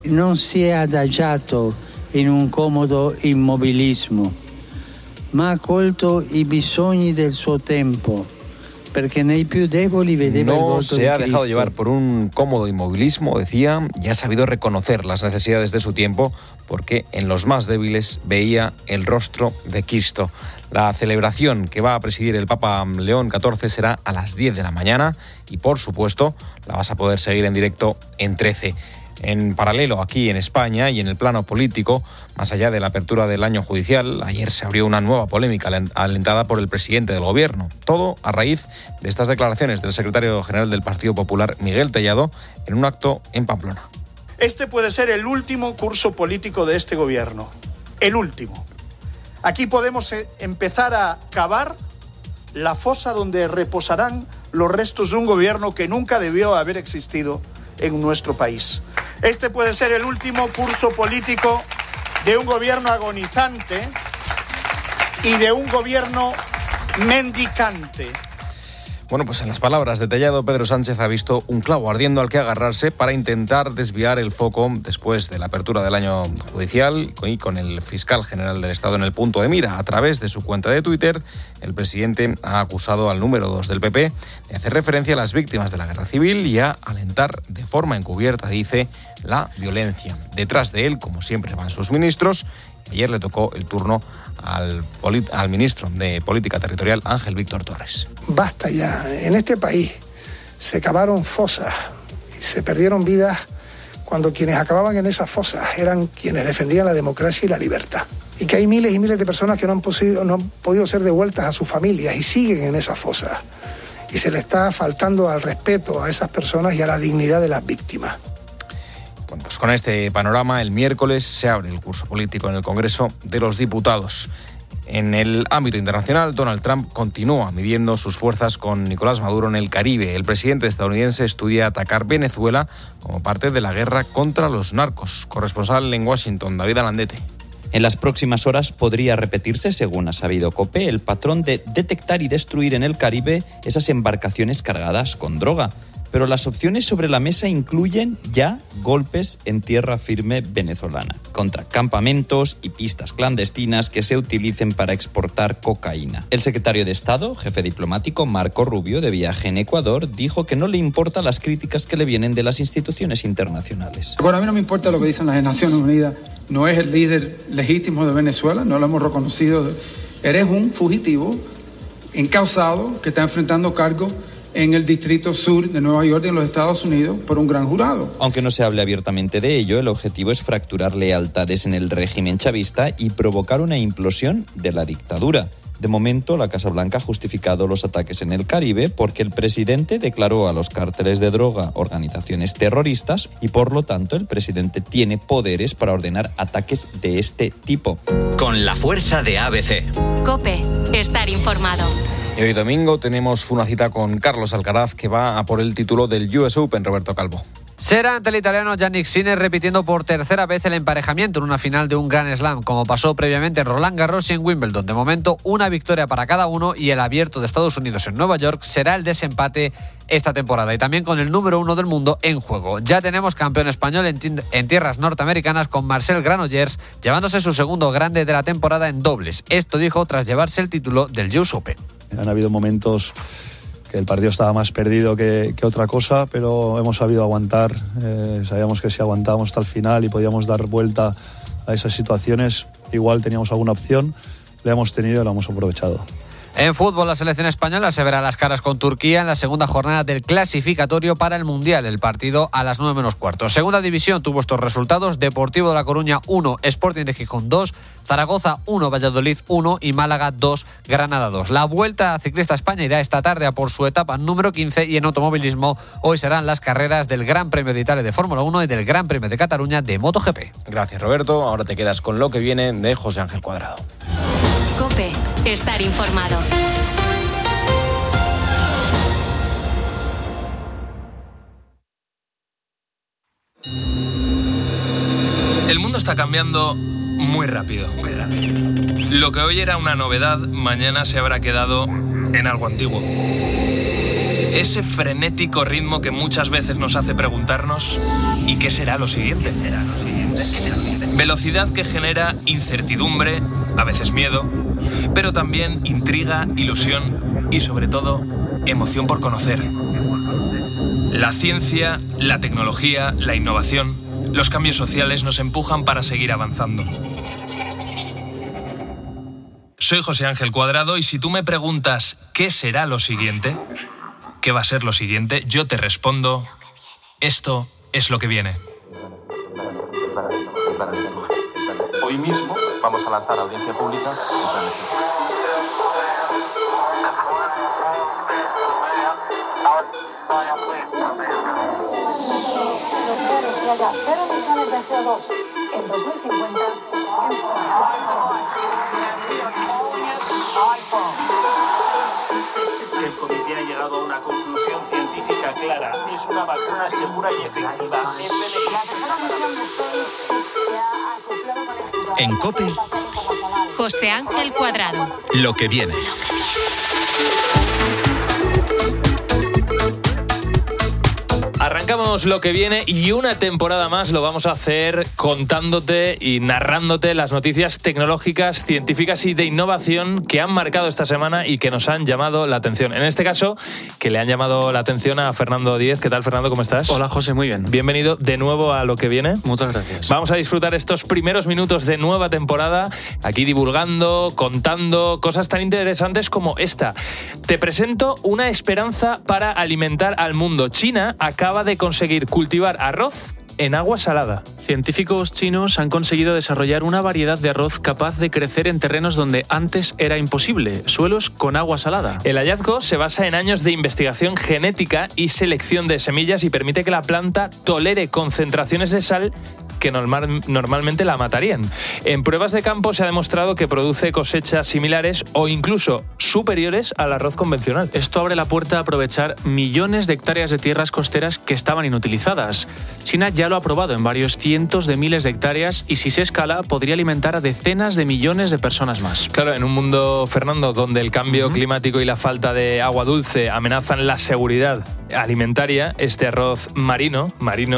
non si è adagiato in un comodo immobilismo, ma ha colto i bisogni del suo tempo, perché nei più deboli vedeva il volto se di ha Cristo. dejado llevar por un cómodo inmovilismo, decía, y ha sabido reconocer las necesidades de su tiempo, porque en los más débiles veía el rostro de Cristo. La celebración que va a presidir el Papa León XIV será a las 10 de la mañana y, por supuesto, la vas a poder seguir en directo en 13. En paralelo, aquí en España y en el plano político, más allá de la apertura del año judicial, ayer se abrió una nueva polémica alentada por el presidente del Gobierno. Todo a raíz de estas declaraciones del secretario general del Partido Popular, Miguel Tellado, en un acto en Pamplona. Este puede ser el último curso político de este Gobierno. El último. Aquí podemos empezar a cavar la fosa donde reposarán los restos de un gobierno que nunca debió haber existido en nuestro país. Este puede ser el último curso político de un gobierno agonizante y de un gobierno mendicante. Bueno, pues en las palabras de Tellado, Pedro Sánchez ha visto un clavo ardiendo al que agarrarse para intentar desviar el foco después de la apertura del año judicial y con el fiscal general del Estado en el punto de mira. A través de su cuenta de Twitter, el presidente ha acusado al número 2 del PP de hacer referencia a las víctimas de la guerra civil y a alentar de forma encubierta, dice, la violencia. Detrás de él, como siempre, van sus ministros. Ayer le tocó el turno al ministro de Política Territorial, Ángel Víctor Torres. Basta ya. En este país se cavaron fosas y se perdieron vidas cuando quienes acababan en esas fosas eran quienes defendían la democracia y la libertad. Y que hay miles y miles de personas que no han podido ser devueltas a sus familias y siguen en esas fosas. Y se le está faltando al respeto a esas personas y a la dignidad de las víctimas. Bueno, pues con este panorama, el miércoles se abre el curso político en el Congreso de los Diputados. En el ámbito internacional, Donald Trump continúa midiendo sus fuerzas con Nicolás Maduro en el Caribe. El presidente estadounidense estudia atacar Venezuela como parte de la guerra contra los narcos. Corresponsal en Washington, David Alandete. En las próximas horas podría repetirse, según ha sabido COPE, el patrón de detectar y destruir en el Caribe esas embarcaciones cargadas con droga. Pero las opciones sobre la mesa incluyen ya golpes en tierra firme venezolana, contra campamentos y pistas clandestinas que se utilicen para exportar cocaína. El secretario de Estado, jefe diplomático Marco Rubio, de viaje en Ecuador, dijo que no le importan las críticas que le vienen de las instituciones internacionales. Bueno, a mí no me importa lo que dicen las Naciones Unidas. No es el líder legítimo de Venezuela, no lo hemos reconocido. Eres un fugitivo, encausado, que está enfrentando cargos en el Distrito Sur de Nueva York, en los Estados Unidos, por un gran jurado. Aunque no se hable abiertamente de ello, el objetivo es fracturar lealtades en el régimen chavista y provocar una implosión de la dictadura. De momento, la Casa Blanca ha justificado los ataques en el Caribe porque el presidente declaró a los cárteles de droga organizaciones terroristas y, por lo tanto, el presidente tiene poderes para ordenar ataques de este tipo. Con la fuerza de ABC. COPE. Estar informado. Y hoy domingo tenemos una cita con Carlos Alcaraz, que va a por el título del US Open, Roberto Calvo. Será ante el italiano Jannik Sinner, repitiendo por tercera vez el emparejamiento en una final de un Grand Slam, como pasó previamente en Roland Garros y en Wimbledon. De momento, una victoria para cada uno, y el Abierto de Estados Unidos en Nueva York será el desempate esta temporada, y también con el número 1 del mundo en juego. Ya tenemos campeón español en tierras norteamericanas, con Marcel Granollers llevándose su segundo grande de la temporada en dobles. Esto dijo tras llevarse el título del US Open. Han habido momentos que el partido estaba más perdido que otra cosa, pero hemos sabido aguantar. Sabíamos que si aguantábamos hasta el final y podíamos dar vuelta a esas situaciones, igual teníamos alguna opción, la hemos tenido y la hemos aprovechado. En fútbol, la selección española se verá las caras con Turquía en la segunda jornada del clasificatorio para el Mundial. El partido a las 9:15. Segunda división tuvo estos resultados: Deportivo de La Coruña 1, Sporting de Gijón 2, Zaragoza 1, Valladolid 1 y Málaga 2, Granada 2. La Vuelta Ciclista España irá esta tarde a por su etapa número 15, y en automovilismo hoy serán las carreras del Gran Premio de Italia de Fórmula 1 y del Gran Premio de Cataluña de MotoGP. Gracias, Roberto. Ahora te quedas con lo que viene de José Ángel Cuadrado. COPE. Estar informado. El mundo está cambiando muy rápido. Lo que hoy era una novedad, mañana se habrá quedado en algo antiguo. Ese frenético ritmo que muchas veces nos hace preguntarnos ¿Y qué será lo siguiente? Velocidad que genera incertidumbre, a veces miedo, pero también intriga, ilusión y sobre todo emoción por conocer. La ciencia, la tecnología, la innovación, los cambios sociales nos empujan para seguir avanzando. Soy José Ángel Cuadrado y si tú me preguntas ¿qué será lo siguiente? ¿Qué va a ser lo siguiente? Yo te respondo, esto es lo que viene. Hoy mismo vamos a lanzar a audiencia pública. Que haya 0 emisiones de CO2 en 2050 El comité ha llegado a una conclusión científica clara. Es una vacuna segura y efectiva. En COPE, José Ángel Cuadrado. lo que viene. Arrancamos lo que viene y una temporada más lo vamos a hacer contándote y narrándote las noticias tecnológicas, científicas y de innovación que han marcado esta semana y que nos han llamado la atención. En este caso, que le han llamado la atención a Fernando Díez. ¿Qué tal, Fernando? ¿Cómo estás? Hola, José, muy bien. Bienvenido de nuevo a lo que viene. Muchas gracias. Vamos a disfrutar estos primeros minutos de nueva temporada, aquí divulgando, contando cosas tan interesantes como esta. Te presento una esperanza para alimentar al mundo. China acaba de conseguir cultivar arroz en agua salada. Científicos chinos han conseguido desarrollar una variedad de arroz capaz de crecer en terrenos donde antes era imposible, suelos con agua salada. El hallazgo se basa en años de investigación genética y selección de semillas y permite que la planta tolere concentraciones de sal que normalmente la matarían. En pruebas de campo se ha demostrado que produce cosechas similares o incluso superiores al arroz convencional. Esto abre la puerta a aprovechar millones de hectáreas de tierras costeras que estaban inutilizadas. China ya lo ha probado en varios cientos de miles de hectáreas y si se escala podría alimentar a decenas de millones de personas más. Claro, en un mundo, Fernando, donde el cambio climático y la falta de agua dulce amenazan la seguridad alimentaria, este arroz marino,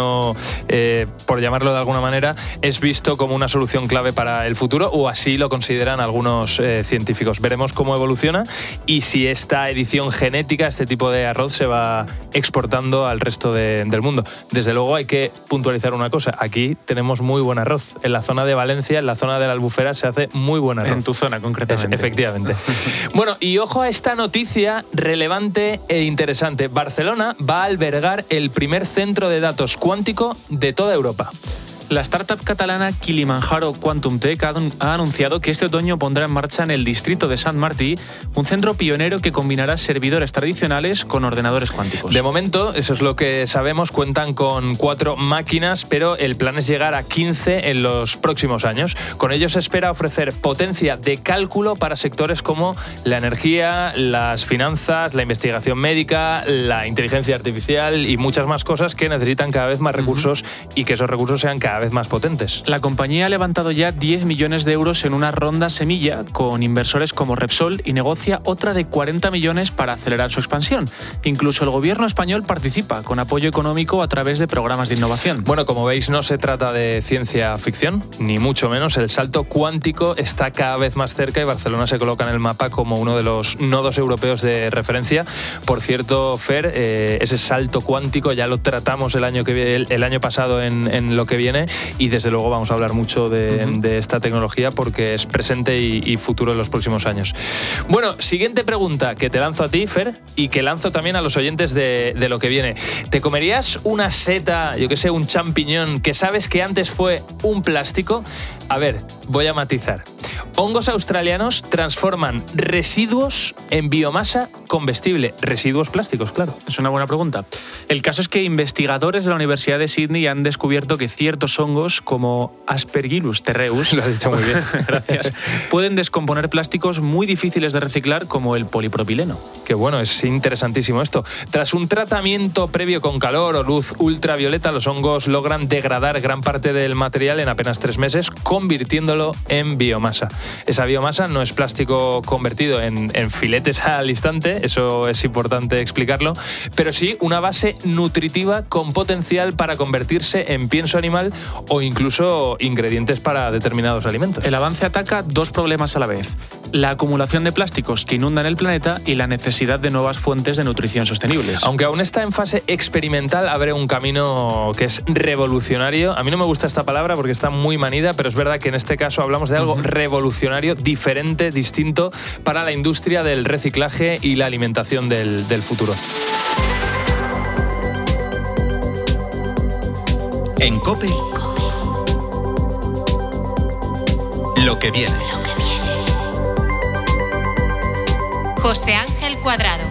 por llamarlo de alguna manera, es visto como una solución clave para el futuro, o así lo consideran algunos científicos. Veremos cómo evoluciona y si esta edición genética, este tipo de arroz, se va exportando al resto del mundo. Desde luego hay que puntualizar una cosa, aquí tenemos muy buen arroz. En la zona de Valencia, en la zona de la Albufera, se hace muy buen arroz. En tu zona, concretamente. Efectivamente. Bueno, y ojo a esta noticia relevante e interesante. Barcelona va a albergar el primer centro de datos cuántico de toda Europa. La startup catalana Kilimanjaro Quantum Tech ha anunciado que este otoño pondrá en marcha en el distrito de Sant Martí un centro pionero que combinará servidores tradicionales con ordenadores cuánticos. De momento, eso es lo que sabemos, cuentan con 4 máquinas, pero el plan es llegar a 15 en los próximos años. Con ello se espera ofrecer potencia de cálculo para sectores como la energía, las finanzas, la investigación médica, la inteligencia artificial y muchas más cosas que necesitan cada vez más recursos y que esos recursos sean cada vez más potentes. La compañía ha levantado ya 10 millones de euros en una ronda semilla con inversores como Repsol y negocia otra de 40 millones para acelerar su expansión. Incluso el gobierno español participa con apoyo económico a través de programas de innovación. Bueno, como veis, no se trata de ciencia ficción, ni mucho menos. El salto cuántico está cada vez más cerca y Barcelona se coloca en el mapa como uno de los nodos europeos de referencia. Por cierto, Fer, ese salto cuántico ya lo tratamos el año pasado en lo que viene. Y desde luego vamos a hablar mucho de esta tecnología porque es presente y futuro en los próximos años. Bueno, siguiente pregunta que te lanzo a ti, Fer, y que lanzo también a los oyentes de lo que viene. ¿Te comerías una seta, yo que sé, un champiñón que sabes que antes fue un plástico? A ver, voy a matizar. Hongos australianos transforman residuos en biomasa comestible. Residuos plásticos, claro. Es una buena pregunta. El caso es que investigadores de la Universidad de Sydney han descubierto que ciertos hongos, como Aspergillus terreus, lo has dicho muy bien, gracias, pueden descomponer plásticos muy difíciles de reciclar, como el polipropileno. Qué bueno, es interesantísimo esto. Tras un tratamiento previo con calor o luz ultravioleta, los hongos logran degradar gran parte del material en apenas 3 meses, convirtiéndolo en biomasa. esa biomasa, no es plástico convertido en filetes al instante, eso es importante explicarlo, pero sí una base nutritiva con potencial para convertirse en pienso animal o incluso ingredientes para determinados alimentos. El avance ataca dos problemas a la vez: la acumulación de plásticos que inundan el planeta y la necesidad de nuevas fuentes de nutrición sostenibles. Aunque aún está en fase experimental, abre un camino que es revolucionario. A mí no me gusta esta palabra porque está muy manida, pero es verdad que en este caso hablamos de algo revolucionario, diferente, distinto para la industria del reciclaje y la alimentación del futuro. En COPE, lo que viene. José Ángel Cuadrado.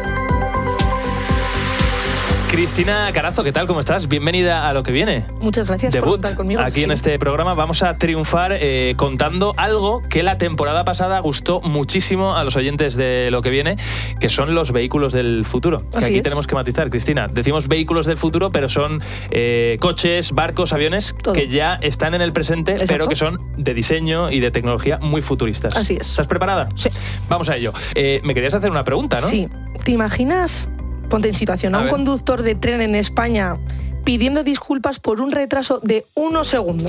Cristina Carazo, ¿qué tal? ¿Cómo estás? Bienvenida a Lo que viene. Muchas gracias por contar conmigo. Aquí en este programa vamos a triunfar contando algo que la temporada pasada gustó muchísimo a los oyentes de Lo que viene, que son los vehículos del futuro. Que aquí tenemos que matizar, Cristina. Decimos vehículos del futuro, pero son coches, barcos, aviones que ya están en el presente, pero que son de diseño y de tecnología muy futuristas. Así es. ¿Estás preparada? Sí. Vamos a ello. Me querías hacer una pregunta, ¿no? Sí. ¿Te imaginas? Ponte en situación a un conductor de tren en España pidiendo disculpas por un retraso de 1 segundo.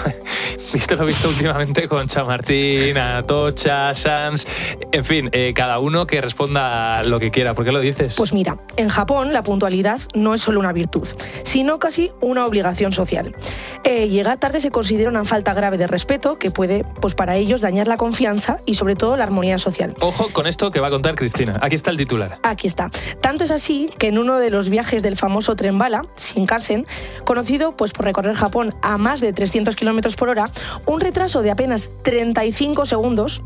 Visto lo visto últimamente con Chamartín, Atocha, Sanz, en fin, cada uno que responda lo que quiera. ¿Por qué lo dices? Pues mira, en Japón la puntualidad no es solo una virtud, sino casi una obligación social. Llegar tarde se considera una falta grave de respeto que puede, pues para ellos, dañar la confianza y sobre todo la armonía social. Ojo con esto que va a contar Cristina. Aquí está el titular. Aquí está. Tanto es así que en uno de los viajes del famoso tren bala, Shinkansen, conocido pues por recorrer Japón a más de 300 km por hora, un retraso de apenas 35 segundos,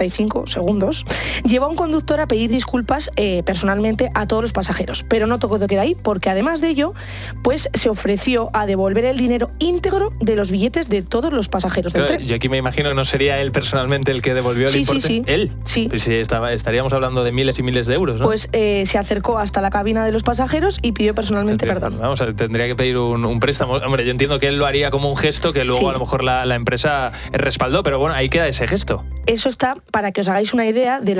llevó a un conductor a pedir disculpas personalmente a todos los pasajeros. Pero no todo queda ahí, porque además de ello, pues se ofreció a devolver el dinero íntegro de los billetes de todos los pasajeros del tren. Yo aquí me imagino que no sería él personalmente el que devolvió el importe. Sí. ¿Él? Sí. Pues sí, estaríamos hablando de miles y miles de euros, ¿no? Pues se acercó hasta la cabina de los pasajeros y pidió personalmente perdón. Vamos, tendría que pedir un préstamo. Hombre, yo entiendo que él lo haría como un gesto que luego a lo mejor la empresa respaldó, pero bueno, ahí queda ese gesto. Eso está para que os hagáis una idea de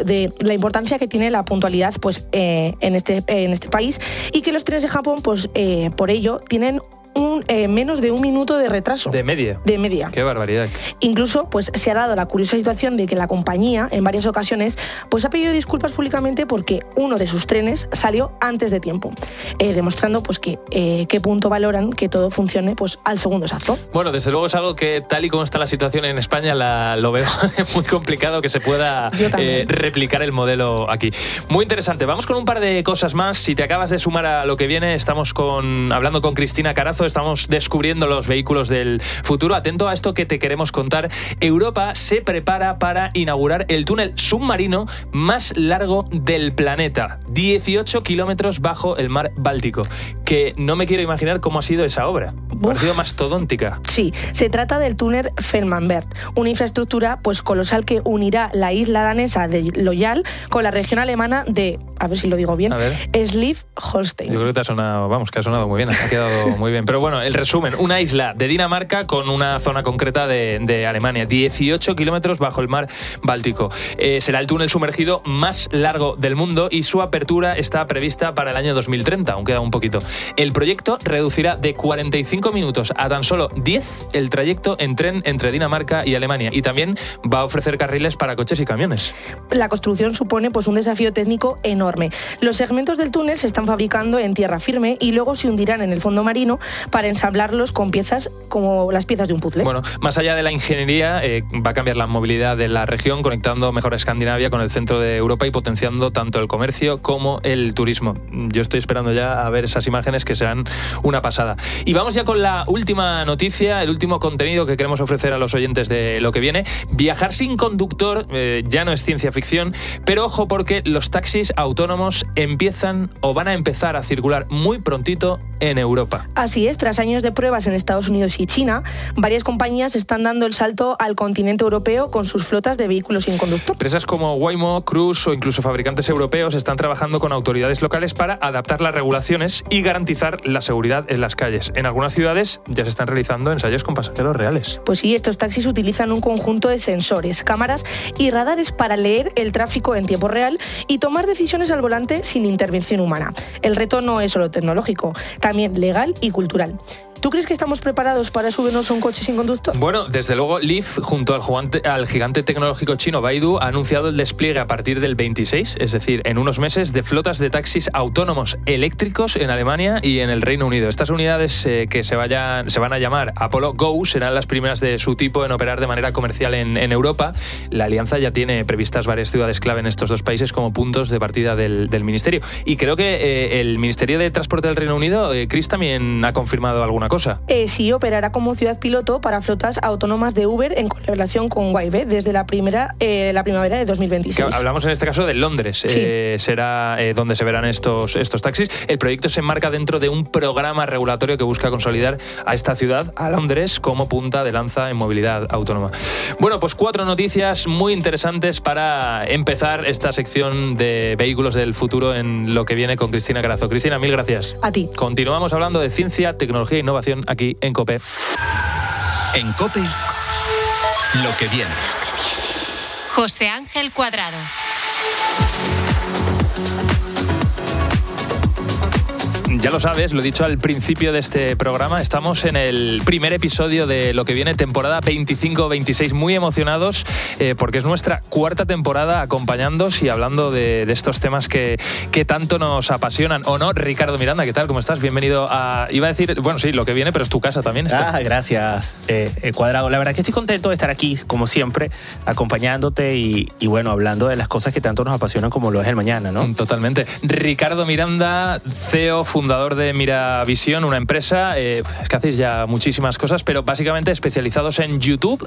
la importancia que tiene la puntualidad pues, en este país, y que los trenes de Japón pues, por ello tienen menos de 1 minuto de retraso. ¿De media? De media. Qué barbaridad. Incluso pues, se ha dado la curiosa situación de que la compañía, en varias ocasiones, pues, ha pedido disculpas públicamente porque uno de sus trenes salió antes de tiempo, demostrando pues, que qué punto valoran que todo funcione pues, al segundo exacto. Bueno, desde luego es algo que, tal y como está la situación en España, lo veo muy complicado que se pueda replicar el modelo aquí. Muy interesante. Vamos con un par de cosas más. Si te acabas de sumar a Lo que viene, estamos hablando con Cristina Carazo. Estamos descubriendo los vehículos del futuro. Atento a esto que te queremos contar. Europa se prepara para inaugurar el túnel submarino más largo del planeta. 18 kilómetros bajo el mar Báltico. Que no me quiero imaginar cómo ha sido esa obra. Ha sido mastodóntica. Sí, se trata del túnel Fehmarnbelt, una infraestructura pues colosal que unirá la isla danesa de Loyal con la región alemana de, a ver si lo digo bien, Schleswig-Holstein. Yo creo que te ha sonado muy bien, ha quedado muy bien. Pero bueno, el resumen, una isla de Dinamarca con una zona concreta de Alemania, 18 kilómetros bajo el mar Báltico. Será el túnel sumergido más largo del mundo y su apertura está prevista para el año 2030, aún queda un poquito. El proyecto reducirá de 45 minutos a tan solo 10 el trayecto en tren entre Dinamarca y Alemania, y también va a ofrecer carriles para coches y camiones. La construcción supone pues, un desafío técnico enorme. Los segmentos del túnel se están fabricando en tierra firme y luego se hundirán en el fondo marino para ensamblarlos con piezas como las piezas de un puzzle. Bueno, más allá de la ingeniería, va a cambiar la movilidad de la región, conectando mejor a Escandinavia con el centro de Europa y potenciando tanto el comercio como el turismo. Yo estoy esperando ya a ver esas imágenes que serán una pasada. Y vamos ya con la última noticia, el último contenido que queremos ofrecer a los oyentes de Lo que viene. Viajar sin conductor ya no es ciencia ficción, pero ojo, porque los taxis autónomos van a empezar a circular muy prontito en Europa. Así es, tras años de pruebas en Estados Unidos y China, varias compañías están dando el salto al continente europeo con sus flotas de vehículos sin conductor. Empresas como Waymo, Cruise o incluso fabricantes europeos están trabajando con autoridades locales para adaptar las regulaciones y garantizar la seguridad en las calles. En algunas ciudades ya se están realizando ensayos con pasajeros reales. Pues sí, estos taxis utilizan un conjunto de sensores, cámaras y radares para leer el tráfico en tiempo real y tomar decisiones al volante sin intervención humana. El reto no es solo tecnológico, también legal y cultural. ¿Tú crees que estamos preparados para subirnos a un coche sin conductor? Bueno, desde luego, Lyft, junto al gigante tecnológico chino Baidu, ha anunciado el despliegue a partir del 26, es decir, en unos meses, de flotas de taxis autónomos eléctricos en Alemania y en el Reino Unido. Estas unidades que se van a llamar Apollo Go serán las primeras de su tipo en operar de manera comercial en Europa. La alianza ya tiene previstas varias ciudades clave en estos dos países como puntos de partida del ministerio. Y creo que el Ministerio de Transporte del Reino Unido, Chris, también ha confirmado alguna cosa. Sí, operará como ciudad piloto para flotas autónomas de Uber en colaboración con Wayve desde la primavera de 2026. Que hablamos en este caso de Londres, sí. Será donde se verán estos taxis. El proyecto se enmarca dentro de un programa regulatorio que busca consolidar a esta ciudad, a Londres, como punta de lanza en movilidad autónoma. Bueno, pues 4 noticias muy interesantes para empezar esta sección de vehículos del futuro en lo que viene con Cristina Carazo. Cristina, mil gracias. A ti. Continuamos hablando de ciencia, tecnología e innovación aquí en COPE. En COPE, lo que viene. José Ángel Cuadrado. Ya lo sabes, lo he dicho al principio de este programa, estamos en el primer episodio de lo que viene, temporada 25-26, muy emocionados porque es nuestra 4ª temporada acompañándoos y hablando de estos temas que tanto nos apasionan, ¿o no? Ricardo Miranda, ¿qué tal? ¿Cómo estás? Bienvenido a... Iba a decir, bueno, sí, lo que viene, pero es tu casa también. Gracias, Cuadrado. La verdad que estoy contento de estar aquí, como siempre, acompañándote y bueno, hablando de las cosas que tanto nos apasionan como lo es el mañana, ¿no? Totalmente. Ricardo Miranda, CEO, fundador de Miravisión, una empresa, es que hacéis ya muchísimas cosas, pero básicamente especializados en YouTube.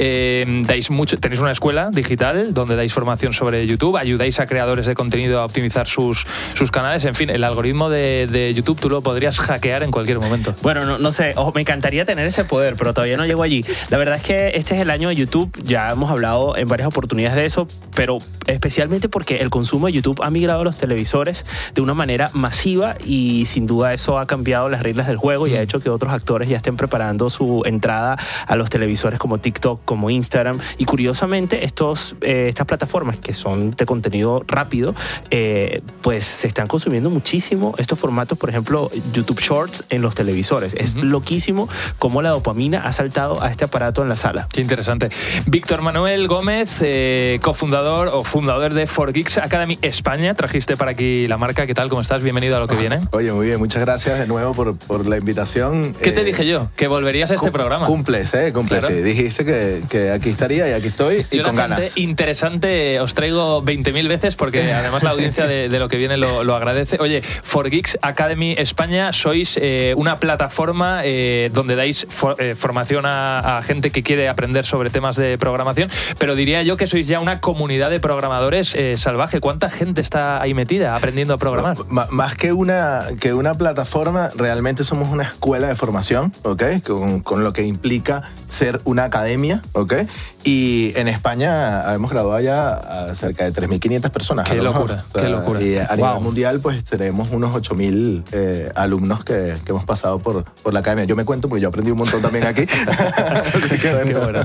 Tenéis una escuela digital donde dais formación sobre YouTube, ayudáis a creadores de contenido a optimizar sus canales, en fin, el algoritmo de YouTube tú lo podrías hackear en cualquier momento. Bueno, no sé, me encantaría tener ese poder, pero todavía no llego allí. La verdad es que este es el año de YouTube, ya hemos hablado en varias oportunidades de eso, pero especialmente porque el consumo de YouTube ha migrado a los televisores de una manera masiva y sin duda eso ha cambiado las reglas del juego y ha hecho que otros actores ya estén preparando su entrada a los televisores como TikTok, como Instagram, y curiosamente estas plataformas que son de contenido rápido pues se están consumiendo muchísimo estos formatos, por ejemplo YouTube Shorts en los televisores. Es loquísimo cómo la dopamina ha saltado a este aparato en la sala. Qué interesante. Víctor Manuel Gómez, cofundador o fundador de 4Geeks Academy España, trajiste para aquí la marca. ¿Qué tal? ¿Cómo estás? Bienvenido a lo que viene. Oye, muy bien, muchas gracias de nuevo por la invitación. ¿Qué te dije yo? Que volverías a este programa. Cumples, claro. Sí, dijiste que aquí estaría y aquí estoy y con ganas. Interesante, os traigo 20.000 veces porque además la audiencia de lo que viene lo agradece. Oye, 4Geeks Academy España, sois una plataforma donde dais formación a gente que quiere aprender sobre temas de programación, pero diría yo que sois ya una comunidad de programadores salvaje. ¿Cuánta gente está ahí metida aprendiendo a programar? Más que una plataforma, realmente somos una escuela de formación, ¿ok? Con lo que implica ser una academia, ¿ok? Y en España hemos graduado ya a cerca de 3.500 personas. Qué locura, qué locura. Y a nivel mundial, pues tenemos unos 8.000 alumnos que hemos pasado por la academia. Yo me cuento porque yo aprendí un montón también aquí. Qué bueno.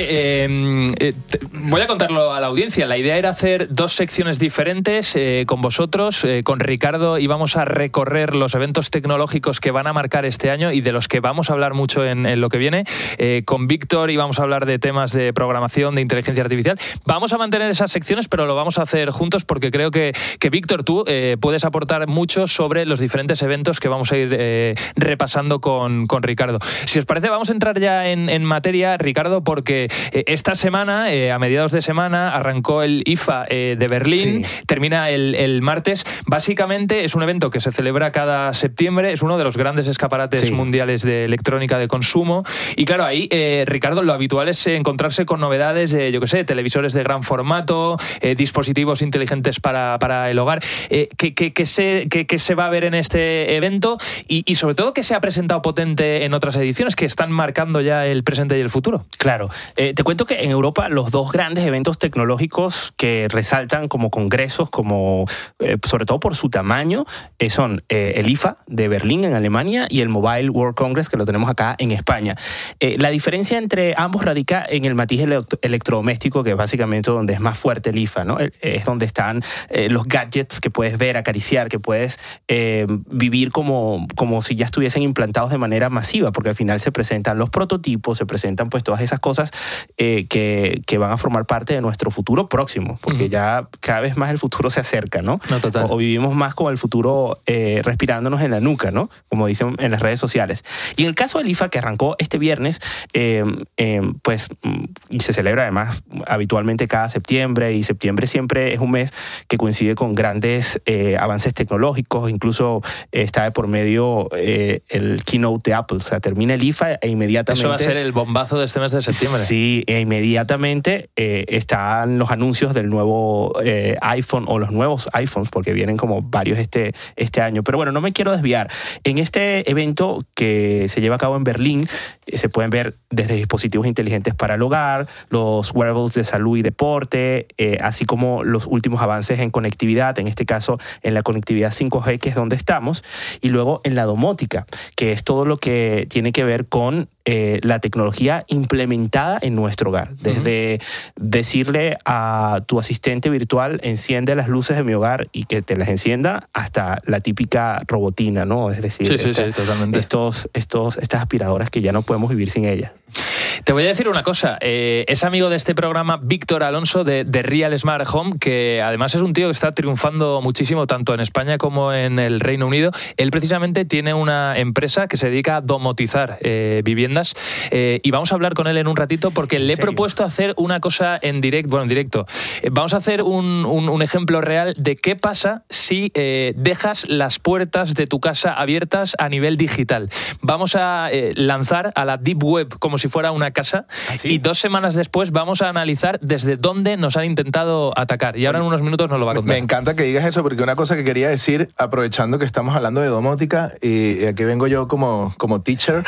Oye, voy a contarlo a la audiencia. La idea era hacer 2 secciones diferentes con vosotros. Con Ricardo íbamos a recorrer los eventos tecnológicos que van a marcar este año y de los que vamos a hablar mucho en lo que viene. Con Víctor íbamos a hablar de temas de programación, de inteligencia artificial. Vamos a mantener esas secciones, pero lo vamos a hacer juntos porque creo que Víctor, tú puedes aportar mucho sobre los diferentes eventos que vamos a ir repasando con Ricardo. Si os parece, vamos a entrar ya en materia, Ricardo, porque esta semana, a mediados de semana, arrancó el IFA de Berlín, termina el martes. Básicamente es un evento que se celebra cada septiembre, es uno de los grandes escaparates mundiales de electrónica de consumo y claro, ahí, Ricardo, lo habitual es encontrarse con novedades de, yo qué sé, televisores de gran formato, dispositivos inteligentes para el hogar. ¿Qué se va a ver en este evento? Y sobre todo, ¿qué se ha presentado potente en otras ediciones que están marcando ya el presente y el futuro? Claro. Te cuento que en Europa los dos grandes eventos tecnológicos que resaltan como congresos, sobre todo por su tamaño, son el IFA de Berlín en Alemania y el Mobile World Congress, que lo tenemos acá en España. La diferencia entre ambos radica en el matiz electrodoméstico, que es básicamente donde es más fuerte el IFA, ¿no? Es donde están los gadgets que puedes ver, acariciar, que puedes vivir como si ya estuviesen implantados de manera masiva, porque al final se presentan los prototipos, se presentan pues todas esas cosas que van a formar parte de nuestro futuro próximo, porque ya cada vez más el futuro se acerca, ¿no? No, total. O vivimos más con el futuro respirándonos en la nuca, ¿no? Como dicen en las redes sociales. Y en el caso del IFA, que arrancó este viernes, pues, y se celebra además habitualmente cada septiembre, y septiembre siempre es un mes que coincide con grandes avances tecnológicos, incluso está de por medio el keynote de Apple, o sea, termina el IFA e inmediatamente... Eso va a ser el bombazo de este mes de septiembre. Sí, e inmediatamente están los anuncios del nuevo iPhone o los nuevos iPhones, porque vienen como varios este año. Pero bueno, no me quiero desviar. En este evento que se lleva a cabo en Berlín, se pueden ver desde dispositivos inteligentes para el hogar, los wearables de salud y deporte, así como los últimos avances en conectividad, en este caso en la conectividad 5G, que es donde estamos, y luego en la domótica, que es todo lo que tiene que ver con la tecnología implementada en nuestro hogar. Desde decirle a tu asistente virtual, enciende las luces de mi hogar y que te las encienda, hasta la típica robotina, ¿no? Es decir, sí, totalmente. Estas aspiradoras que ya no podemos vivir sin ellas. Te voy a decir una cosa, es amigo de este programa Víctor Alonso de Real Smart Home, que además es un tío que está triunfando muchísimo tanto en España como en el Reino Unido. Él precisamente tiene una empresa que se dedica a domotizar viviendas, y vamos a hablar con él en un ratito porque le he propuesto hacer una cosa en directo. Vamos a hacer un ejemplo real de qué pasa si dejas las puertas de tu casa abiertas a nivel digital. Vamos a lanzar a la Deep Web como si fuera una casa, y 2 semanas después vamos a analizar desde dónde nos han intentado atacar. Y ahora en unos minutos nos lo va a contar. Me encanta que digas eso, porque una cosa que quería decir, aprovechando que estamos hablando de domótica, y aquí vengo yo como teacher.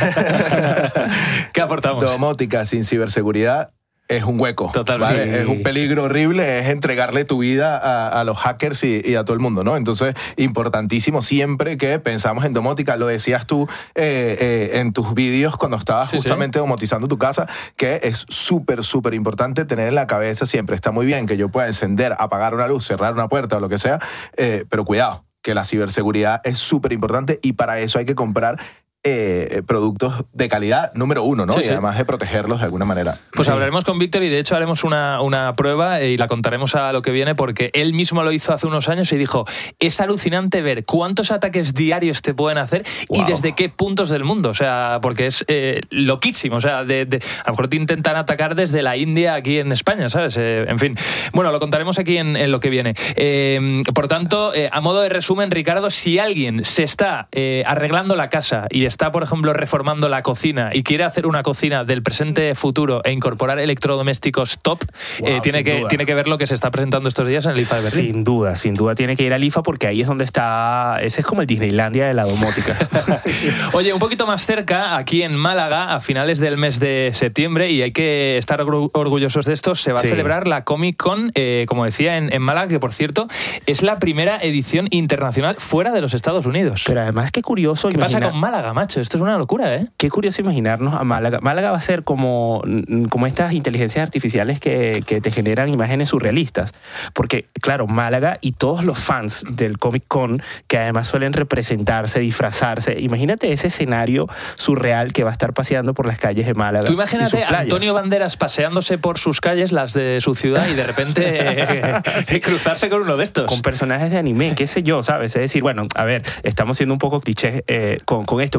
¿Qué aportamos? Domótica sin ciberseguridad es un hueco. Total, ¿vale? sí. Es un peligro horrible, es entregarle tu vida a los hackers y a todo el mundo, ¿no? Entonces, importantísimo siempre que pensamos en domótica. Lo decías tú en tus vídeos cuando estabas justamente domotizando tu casa, que es súper importante tener en la cabeza siempre. Está muy bien que yo pueda encender, apagar una luz, cerrar una puerta o lo que sea, pero cuidado, que la ciberseguridad es súper importante, y para eso hay que comprar productos de calidad número 1, ¿no? Sí, y además de protegerlos de alguna manera. Pues hablaremos con Víctor, y de hecho haremos una prueba y la contaremos a lo que viene, porque él mismo lo hizo hace unos años y dijo, es alucinante ver cuántos ataques diarios te pueden hacer y desde qué puntos del mundo, o sea, porque es loquísimo, o sea, a lo mejor te intentan atacar desde la India aquí en España, ¿sabes? En fin, bueno, lo contaremos aquí en lo que viene. Por tanto, a modo de resumen, Ricardo, si alguien se está arreglando la casa y está, por ejemplo, reformando la cocina y quiere hacer una cocina del presente futuro e incorporar electrodomésticos top, tiene que ver lo que se está presentando estos días en el IFA de Berlín. Sin duda tiene que ir al IFA, porque ahí es donde está, ese es como el Disneylandia de la domótica. Oye, un poquito más cerca, aquí en Málaga, a finales del mes de septiembre, y hay que estar orgullosos de esto, se va a celebrar la Comic Con, como decía, en Málaga, que por cierto es la primera edición internacional fuera de los Estados Unidos. Pero además, qué curioso. ¿Qué pasa con Málaga, macho? Esto es una locura, ¿eh? Qué curioso imaginarnos a Málaga. Málaga va a ser como estas inteligencias artificiales que te generan imágenes surrealistas. Porque, claro, Málaga y todos los fans del Comic Con, que además suelen representarse, disfrazarse. Imagínate ese escenario surreal que va a estar paseando por las calles de Málaga. Tú imagínate a Antonio Banderas paseándose por sus calles, las de su ciudad, y de repente cruzarse con uno de estos. Con personajes de anime, qué sé yo, ¿sabes? Es decir, bueno, a ver, estamos siendo un poco clichés con esto,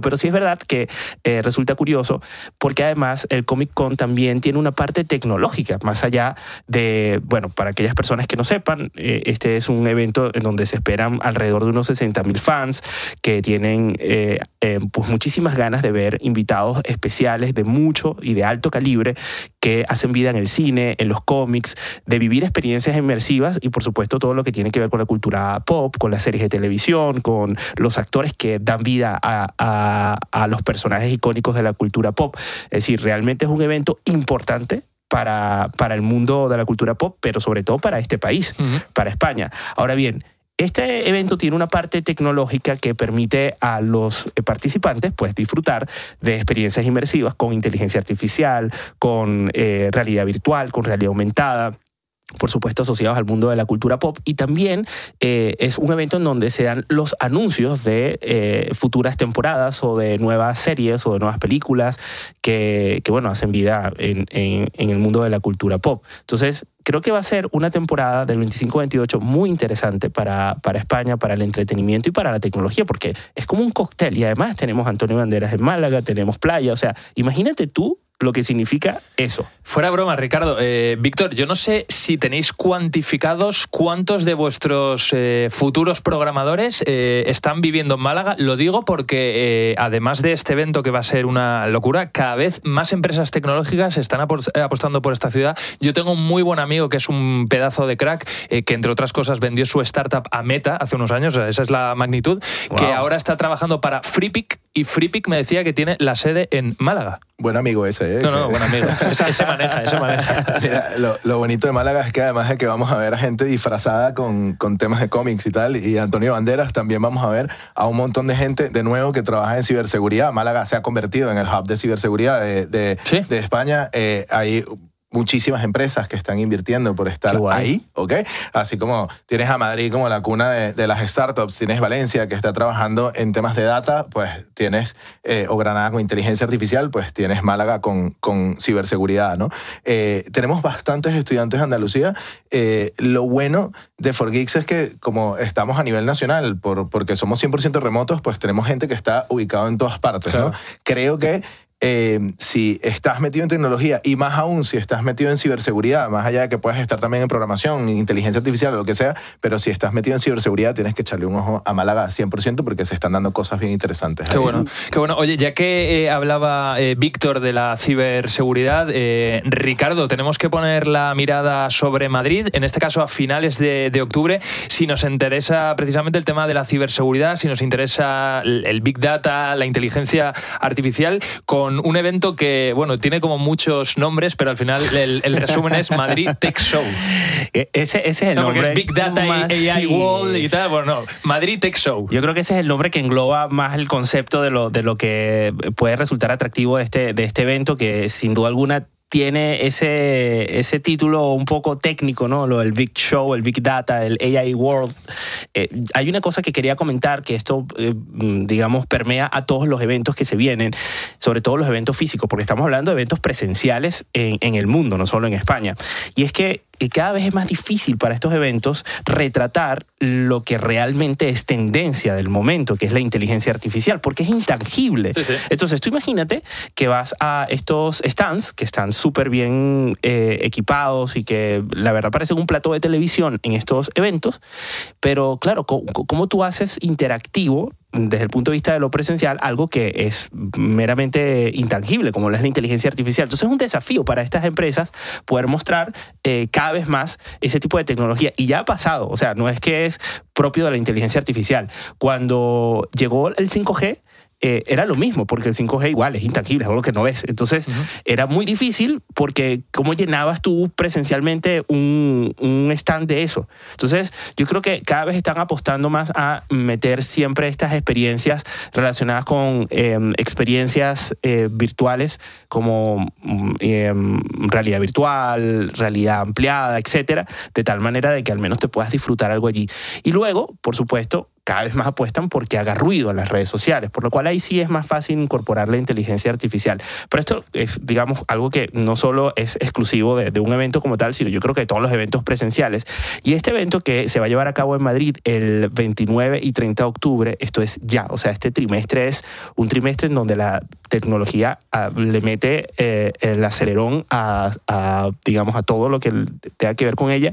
pero sí es verdad que resulta curioso porque además el Comic Con también tiene una parte tecnológica, más allá de, bueno, para aquellas personas que no sepan, este es un evento en donde se esperan alrededor de unos 60,000 fans que tienen pues muchísimas ganas de ver invitados especiales de mucho y de alto calibre que hacen vida en el cine, en los cómics, de vivir experiencias inmersivas y por supuesto todo lo que tiene que ver con la cultura pop, con las series de televisión, con los actores que dan vida a los personajes icónicos de la cultura pop. Es decir, realmente es un evento importante para el mundo de la cultura pop, pero sobre todo para este país, para España. Ahora bien, este evento tiene una parte tecnológica que permite a los participantes pues, disfrutar de experiencias inmersivas con inteligencia artificial, con realidad virtual, con realidad aumentada, por supuesto asociados al mundo de la cultura pop, y también es un evento en donde se dan los anuncios de futuras temporadas o de nuevas series o de nuevas películas que bueno, hacen vida en el mundo de la cultura pop. Entonces, creo que va a ser una temporada del 25-28 muy interesante para España, para el entretenimiento y para la tecnología, porque es como un cóctel y además tenemos a Antonio Banderas en Málaga, tenemos playa, o sea, imagínate tú lo que significa eso. Fuera broma, Ricardo. Víctor, yo no sé si tenéis cuantificados cuántos de vuestros futuros programadores están viviendo en Málaga. Lo digo porque además de este evento que va a ser una locura, cada vez más empresas tecnológicas están apostando por esta ciudad. Yo tengo un muy buen amigo que es un pedazo de crack, que entre otras cosas vendió su startup a Meta hace unos años, esa es la magnitud, que ahora está trabajando para Freepik, y Freepik me decía que tiene la sede en Málaga. Buen amigo ese, ¿eh? No, buen amigo. Ese maneja. Mira, lo bonito de Málaga es que además de que vamos a ver a gente disfrazada con temas de cómics y tal, y Antonio Banderas, también vamos a ver a un montón de gente de nuevo que trabaja en ciberseguridad. Málaga se ha convertido en el hub de ciberseguridad de España. Hay muchísimas empresas que están invirtiendo por estar ahí, ¿ok? Así como tienes a Madrid como la cuna de las startups, tienes Valencia que está trabajando en temas de data, pues tienes, o Granada con inteligencia artificial, pues tienes Málaga con ciberseguridad, ¿no? Tenemos bastantes estudiantes de Andalucía. Lo bueno de 4Geeks es que como estamos a nivel nacional, porque somos 100% remotos, pues tenemos gente que está ubicado en todas partes, ¿no? Creo que si estás metido en tecnología y más aún si estás metido en ciberseguridad, más allá de que puedas estar también en programación, inteligencia artificial o lo que sea, pero si estás metido en ciberseguridad tienes que echarle un ojo a Málaga 100% porque se están dando cosas bien interesantes. Qué bueno. Oye, ya que hablaba Víctor de la ciberseguridad, Ricardo, tenemos que poner la mirada sobre Madrid, en este caso a finales de octubre, si nos interesa precisamente el tema de la ciberseguridad, si nos interesa el Big Data, la inteligencia artificial, con un evento que, bueno, tiene como muchos nombres, pero al final el resumen es Madrid Tech Show. Ese es el nombre. Porque es Big Data y AI World y tal. Bueno, no, Madrid Tech Show. Yo creo que ese es el nombre que engloba más el concepto de lo que puede resultar atractivo de este evento, que sin duda alguna tiene ese título un poco técnico, ¿no? El Big Show, el Big Data, el AI World. Hay una cosa que quería comentar, que esto, digamos, permea a todos los eventos que se vienen, sobre todo los eventos físicos, porque estamos hablando de eventos presenciales en el mundo, no solo en España. Y es que cada vez es más difícil para estos eventos retratar lo que realmente es tendencia del momento, que es la inteligencia artificial, porque es intangible. Sí. Entonces, tú imagínate que vas a estos stands que están súper bien equipados y que la verdad parecen un plató de televisión en estos eventos, pero claro, ¿cómo tú haces interactivo desde el punto de vista de lo presencial algo que es meramente intangible, como es la inteligencia artificial? Entonces es un desafío para estas empresas poder mostrar cada vez más ese tipo de tecnología. Y ya ha pasado, o sea, no es que es propio de la inteligencia artificial. Cuando llegó el 5G, era lo mismo, porque el 5G igual es intangible, es algo que no ves. Entonces era muy difícil porque ¿cómo llenabas tú presencialmente un stand de eso? Entonces yo creo que cada vez están apostando más a meter siempre estas experiencias relacionadas con experiencias virtuales como realidad virtual, realidad ampliada, etcétera, de tal manera de que al menos te puedas disfrutar algo allí. Y luego, por supuesto, cada vez más apuestan porque haga ruido en las redes sociales, por lo cual ahí sí es más fácil incorporar la inteligencia artificial. Pero esto es, digamos, algo que no solo es exclusivo de un evento como tal, sino yo creo que de todos los eventos presenciales. Y este evento que se va a llevar a cabo en Madrid el 29 y 30 de octubre, esto es ya, o sea, este trimestre es un trimestre en donde la tecnología le mete el acelerón digamos, a todo lo que tenga que ver con ella.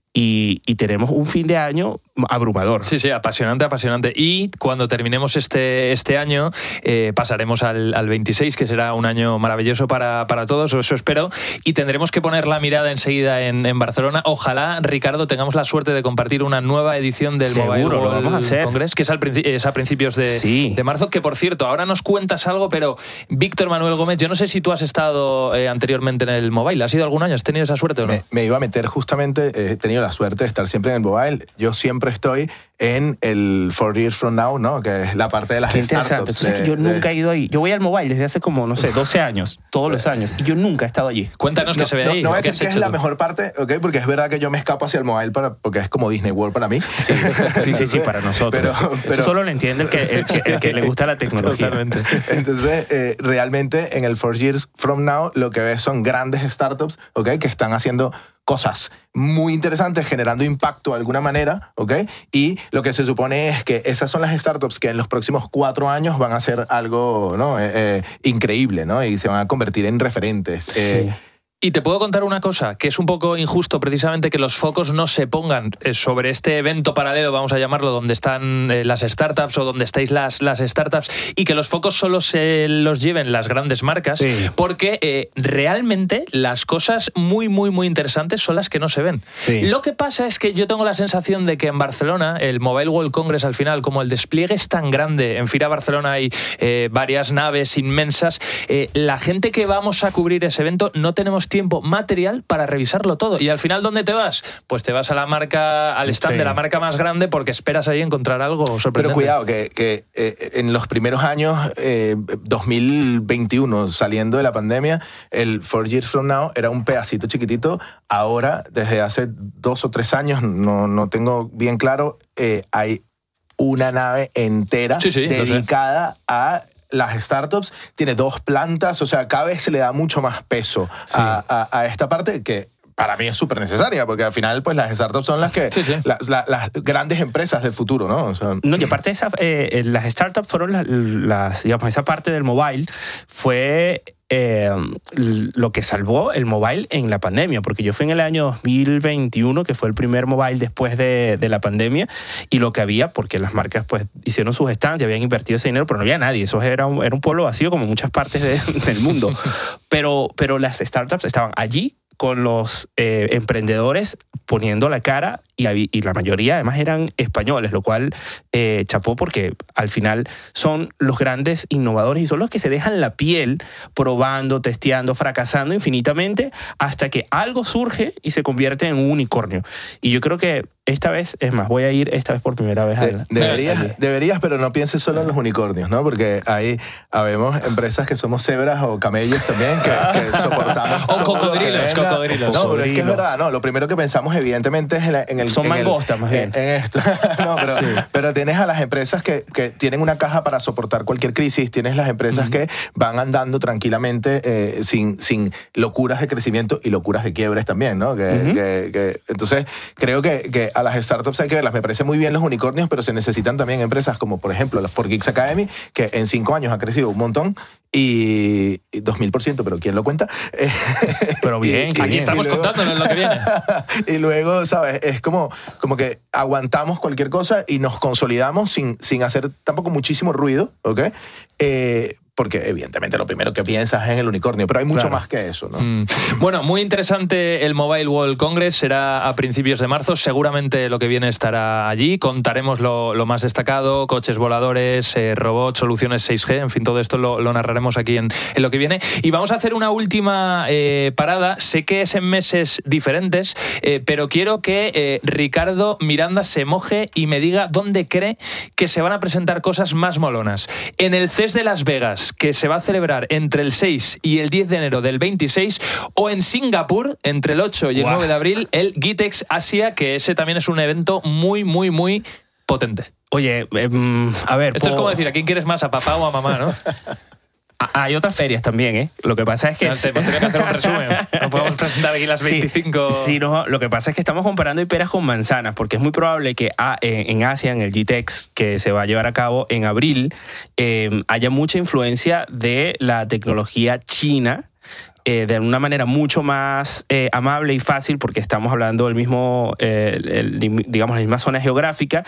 Y tenemos un fin de año abrumador. Sí, apasionante, apasionante. Y cuando terminemos este año, pasaremos al 26, que será un año maravilloso para todos, o eso espero, y tendremos que poner la mirada enseguida en Barcelona. Ojalá, Ricardo, tengamos la suerte de compartir una nueva edición del Mobile World Congress, que es a principios de marzo, que por cierto, ahora nos cuentas algo, pero Víctor Manuel Gómez, yo no sé si tú has estado anteriormente en el Mobile. ¿Has ido algún año? ¿Has tenido esa suerte o no? Me iba a meter justamente, he tenido la suerte de estar siempre en el Mobile. Yo siempre estoy en el 4 Years From Now, ¿no? Que es la parte de las startups. Tú sabes que yo nunca he ido ahí. Yo voy al Mobile desde hace como, no sé, 12 años, todos los años, y yo nunca he estado allí. Cuéntanos qué se ve ahí. No voy a decir que es la mejor parte, ¿ok? Porque es verdad que yo me escapo hacia el Mobile porque es como Disney World para mí. Sí, para nosotros. Pero eso solo lo entiende el que le gusta la tecnología. Totalmente. Entonces, realmente en el 4 Years From Now lo que ves son grandes startups, ¿ok? Que están haciendo cosas muy interesantes, generando impacto de alguna manera, ¿ok? Y lo que se supone es que esas son las startups que en los próximos 4 años van a hacer algo, ¿no? Increíble, ¿no? Y se van a convertir en referentes. Y te puedo contar una cosa, que es un poco injusto precisamente que los focos no se pongan sobre este evento paralelo, vamos a llamarlo, donde están las startups o donde estáis las startups, y que los focos solo se los lleven las grandes marcas, porque realmente las cosas muy, muy, muy interesantes son las que no se ven. Lo que pasa es que yo tengo la sensación de que en Barcelona, el Mobile World Congress al final, como el despliegue es tan grande, en FIRA Barcelona hay varias naves inmensas, la gente que vamos a cubrir ese evento no tenemos tiempo material para revisarlo todo. Y al final, ¿dónde te vas? Pues te vas a la marca, al stand de la marca más grande, porque esperas ahí encontrar algo sorprendente. Pero cuidado, que en los primeros años, 2021, saliendo de la pandemia, el 4 Years From Now era un pedacito chiquitito. Ahora, desde hace 2 o 3 años, no tengo bien claro, hay una nave entera dedicada a las startups, tiene 2 plantas, o sea, cada vez se le da mucho más peso a esta parte que para mí es súper necesaria, porque al final pues las startups son las que las grandes empresas del futuro, ¿no? O sea, no, y aparte las startups fueron digamos, esa parte del mobile fue lo que salvó el mobile en la pandemia, porque yo fui en el año 2021, que fue el primer mobile después de la pandemia, y lo que había, porque las marcas pues hicieron sus stands y habían invertido ese dinero, pero no había nadie, eso era un pueblo vacío como muchas partes del mundo. pero las startups estaban allí con los emprendedores poniendo la cara, y la mayoría además eran españoles, lo cual chapó, porque al final son los grandes innovadores y son los que se dejan la piel probando, testeando, fracasando infinitamente hasta que algo surge y se convierte en un unicornio. Y yo creo que esta vez, es más, voy a ir esta vez por primera vez deberías, pero no pienses solo en los unicornios, ¿no? Porque ahí habemos empresas que somos cebras o camellos también, que soportamos o cocodrilos. No, pero es que es verdad, no, lo primero que pensamos evidentemente es en el... Son mangostas, más bien. En esto. No, pero tienes a las empresas que tienen una caja para soportar cualquier crisis, tienes las empresas que van andando tranquilamente sin locuras de crecimiento y locuras de quiebres también, ¿no? Entonces, creo que a las startups hay que verlas. Me parece muy bien los unicornios, pero se necesitan también empresas como, por ejemplo, la 4Geeks Academy, que en 5 años ha crecido un montón, y 2000%, pero ¿quién lo cuenta? Pero bien, aquí estamos contándonos lo que viene. Y luego, ¿sabes? Es como que aguantamos cualquier cosa y nos consolidamos sin hacer tampoco muchísimo ruido, ¿ok? Porque evidentemente lo primero que piensas es en el unicornio, pero hay mucho más que eso, ¿no? Bueno, muy interesante el Mobile World Congress, será a principios de marzo, seguramente lo que viene estará allí, contaremos lo más destacado, coches voladores, robots, soluciones 6G, en fin, todo esto lo narraremos aquí en lo que viene. Y vamos a hacer una última parada, sé que es en meses diferentes, pero quiero que Ricardo Miranda se moje y me diga dónde cree que se van a presentar cosas más molonas. En el CES de Las Vegas, que se va a celebrar entre el 6 y el 10 de enero del 26, o en Singapur, entre el 8 y el 9 de abril, el GITEX Asia, que ese también es un evento muy, muy, muy potente. Oye, a ver... Esto es como decir, ¿a quién quieres más, a papá o a mamá, no? Hay otras ferias también, ¿eh? Lo que pasa es que... Hemos tenido que hacer un resumen. No podemos presentar aquí las 25... Sí, no, lo que pasa es que estamos comparando peras con manzanas, porque es muy probable que en Asia, en el GTEX, que se va a llevar a cabo en abril, haya mucha influencia de la tecnología china, de una manera mucho más amable y fácil, porque estamos hablando del mismo, digamos, la misma zona geográfica,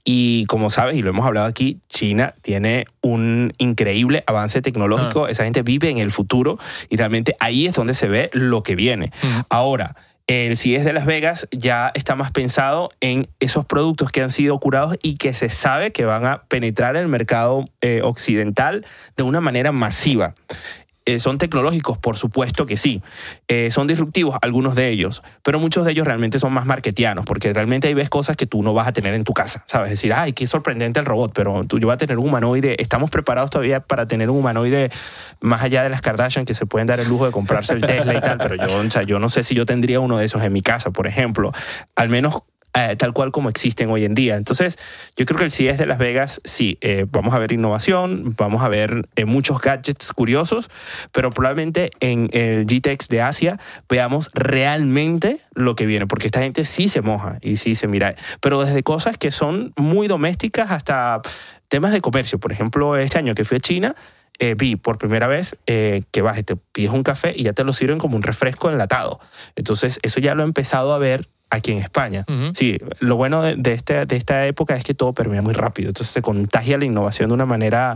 y como sabes, y lo hemos hablado aquí, China tiene un increíble avance tecnológico. Esa gente vive en el futuro y realmente ahí es donde se ve lo que viene. Ahora, el CES de Las Vegas ya está más pensado en esos productos que han sido curados y que se sabe que van a penetrar el mercado occidental de una manera masiva. ¿Son tecnológicos? Por supuesto que sí. ¿Son disruptivos? Algunos de ellos. Pero muchos de ellos realmente son más marketianos, porque realmente ahí ves cosas que tú no vas a tener en tu casa, ¿sabes? Es decir, ¡ay, qué sorprendente el robot! Pero yo voy a tener un humanoide. ¿Estamos preparados todavía para tener un humanoide más allá de las Kardashian, que se pueden dar el lujo de comprarse el Tesla y tal? Pero yo no sé si yo tendría uno de esos en mi casa, por ejemplo. Al menos... tal cual como existen hoy en día. Entonces, yo creo que el CES de Las Vegas, sí, vamos a ver innovación, vamos a ver muchos gadgets curiosos, pero probablemente en el GTEX de Asia veamos realmente lo que viene, porque esta gente sí se moja y sí se mira, pero desde cosas que son muy domésticas hasta temas de comercio. Por ejemplo, este año que fui a China, vi por primera vez que vas y te pides un café y ya te lo sirven como un refresco enlatado. Entonces, eso ya lo he empezado a ver aquí en España. Sí, lo bueno de esta época es que todo permea muy rápido. Entonces se contagia la innovación de una manera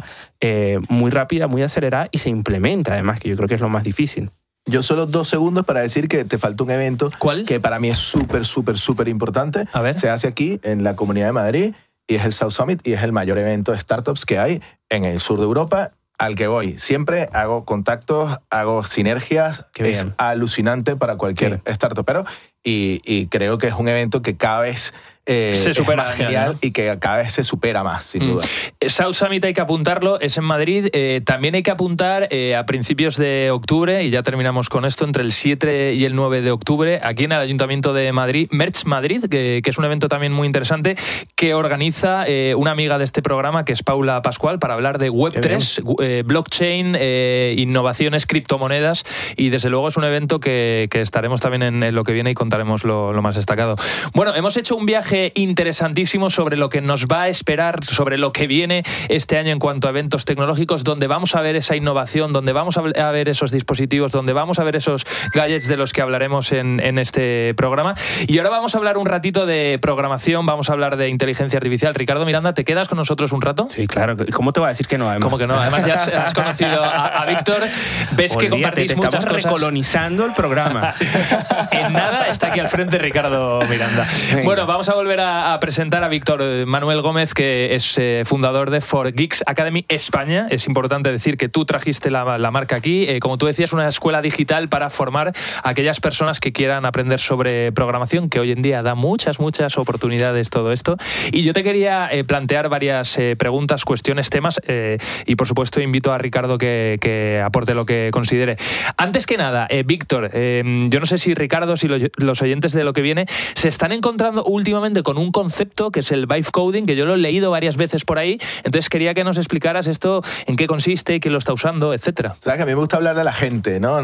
muy rápida, muy acelerada, y se implementa además, que yo creo que es lo más difícil. Yo solo 2 segundos para decir que te falta un evento. ¿Cuál? Que para mí es súper importante. A ver. Se hace aquí en la Comunidad de Madrid y es el South Summit y es el mayor evento de startups que hay en el sur de Europa, al que voy. Siempre hago contactos, hago sinergias. Es alucinante para cualquier startupero y creo que es un evento que cada vez se supera, es más genial, ¿no? Y que cada vez se supera más, sin duda. South Summit hay que apuntarlo, es en Madrid. También hay que apuntar a principios de octubre, y ya terminamos con esto, entre el 7 y el 9 de octubre, aquí en el Ayuntamiento de Madrid, Merch Madrid, que es un evento también muy interesante, que organiza una amiga de este programa, que es Paula Pascual, para hablar de Web3, blockchain, innovaciones, criptomonedas, y desde luego es un evento que estaremos también en lo que viene y contaremos lo más destacado. Bueno, hemos hecho un viaje interesantísimo sobre lo que nos va a esperar, sobre lo que viene este año en cuanto a eventos tecnológicos, donde vamos a ver esa innovación, donde vamos a ver esos dispositivos, donde vamos a ver esos gadgets de los que hablaremos en este programa. Y ahora vamos a hablar un ratito de programación, vamos a hablar de inteligencia artificial. Ricardo Miranda, ¿te quedas con nosotros un rato? Sí, claro. ¿Cómo te va a decir que no? Además? ¿Cómo que no? Además ya has conocido a Víctor, ves que compartís muchas cosas. Estamos recolonizando el programa. En nada está aquí al frente Ricardo Miranda. Venga. Bueno, vamos a volver a presentar a Víctor Manuel Gómez, que es fundador de For Geeks Academy España. Es importante decir que tú trajiste la marca aquí. Como tú decías, una escuela digital para formar a aquellas personas que quieran aprender sobre programación, que hoy en día da muchas oportunidades todo esto. Y yo te quería plantear varias preguntas, cuestiones, temas, y por supuesto invito a Ricardo que aporte lo que considere. Antes que nada, Víctor, yo no sé si Ricardo, si los oyentes de lo que viene se están encontrando últimamente con un concepto que es el vibe coding, que yo lo he leído varias veces por ahí. Entonces quería que nos explicaras esto, en qué consiste, quién lo está usando, etcétera. Sabes que a mí me gusta hablarle a la gente, no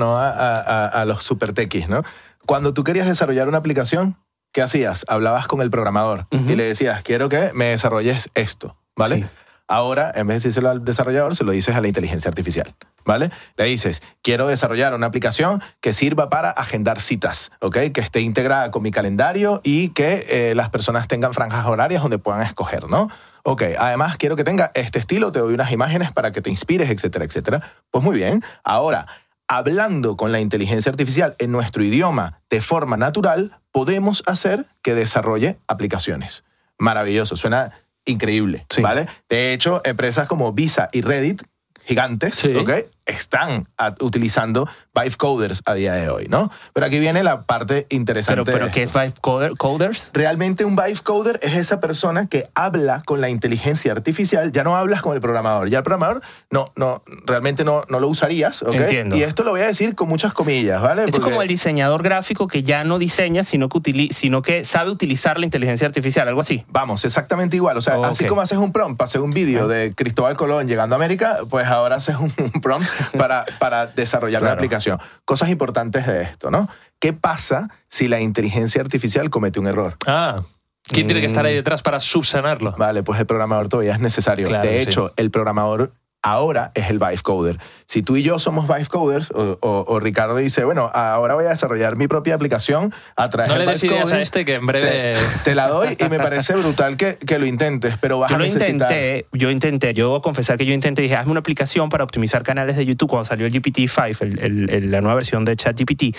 a los super techies, ¿no? Cuando tú querías desarrollar una aplicación, ¿qué hacías? Hablabas con el programador y le decías, quiero que me desarrolles esto, ¿vale? Sí. Ahora, en vez de decírselo al desarrollador, se lo dices a la inteligencia artificial, ¿vale? Le dices, quiero desarrollar una aplicación que sirva para agendar citas, ¿ok? Que esté integrada con mi calendario y que las personas tengan franjas horarias donde puedan escoger, ¿no? Ok, además quiero que tenga este estilo, te doy unas imágenes para que te inspires, etcétera, etcétera. Pues muy bien. Ahora, hablando con la inteligencia artificial en nuestro idioma de forma natural, podemos hacer que desarrolle aplicaciones. Maravilloso, suena increíble, sí. ¿Vale? De hecho, empresas como Visa y Reddit, gigantes, sí. ¿Ok? están utilizando Vibe Coders a día de hoy, ¿no? Pero aquí viene la parte interesante. ¿Pero qué es Vibe Coders? Realmente un Vibe Coder es esa persona que habla con la inteligencia artificial. Ya no hablas con el programador. Ya el programador realmente no lo usarías, ¿ok? Entiendo. Y esto lo voy a decir con muchas comillas, ¿vale? Esto es como el diseñador gráfico que ya no diseña, sino que sabe utilizar la inteligencia artificial, algo así. Vamos, exactamente igual. O sea, así como haces un prompt para hacer un vídeo de Cristóbal Colón llegando a América, pues ahora haces un prompt para desarrollar la aplicación. Cosas importantes de esto, ¿no? ¿Qué pasa si la inteligencia artificial comete un error? ¿Quién tiene que estar ahí detrás para subsanarlo? Vale, pues el programador todavía es necesario. Claro, de hecho, el programador ahora es el Vibe Coder. Si tú y yo somos Vibe Coders, o Ricardo dice, bueno, ahora voy a desarrollar mi propia aplicación a través no del le des Vibe ideas Coding, a este que en breve... Te la doy y me parece brutal que lo intentes, pero vas a necesitar... Yo debo confesar que yo intenté, dije, hazme una aplicación para optimizar canales de YouTube cuando salió el GPT-5, la nueva versión de ChatGPT,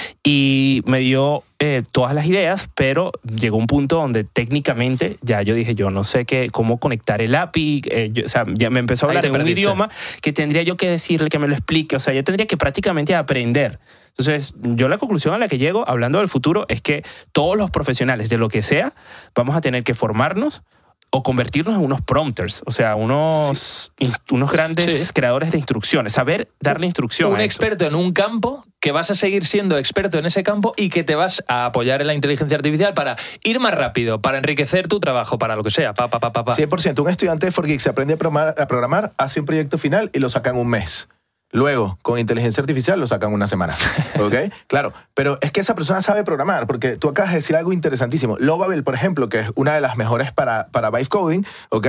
y me dio todas las ideas, pero llegó un punto donde técnicamente ya yo dije, yo no sé cómo conectar el API, o sea, ya me empezó a hablar en un idioma que tendría yo que decirle que me lo explique, o sea, ya tendría que prácticamente aprender. Entonces, yo la conclusión a la que llego, hablando del futuro, es que todos los profesionales de lo que sea, vamos a tener que formarnos o convertirnos en unos prompters, o sea, unos grandes creadores de instrucciones, saber darle instrucción un experto en un campo que vas a seguir siendo experto en ese campo y que te vas a apoyar en la inteligencia artificial para ir más rápido, para enriquecer tu trabajo, para lo que sea. 100%. Un estudiante de 4Geeks se aprende a programar, hace un proyecto final y lo saca en un mes. Luego, con inteligencia artificial, lo sacan una semana. ¿Ok? Claro, pero es que esa persona sabe programar, porque tú acabas de decir algo interesantísimo. Lovable, por ejemplo, que es una de las mejores para Vibe Coding, ¿ok?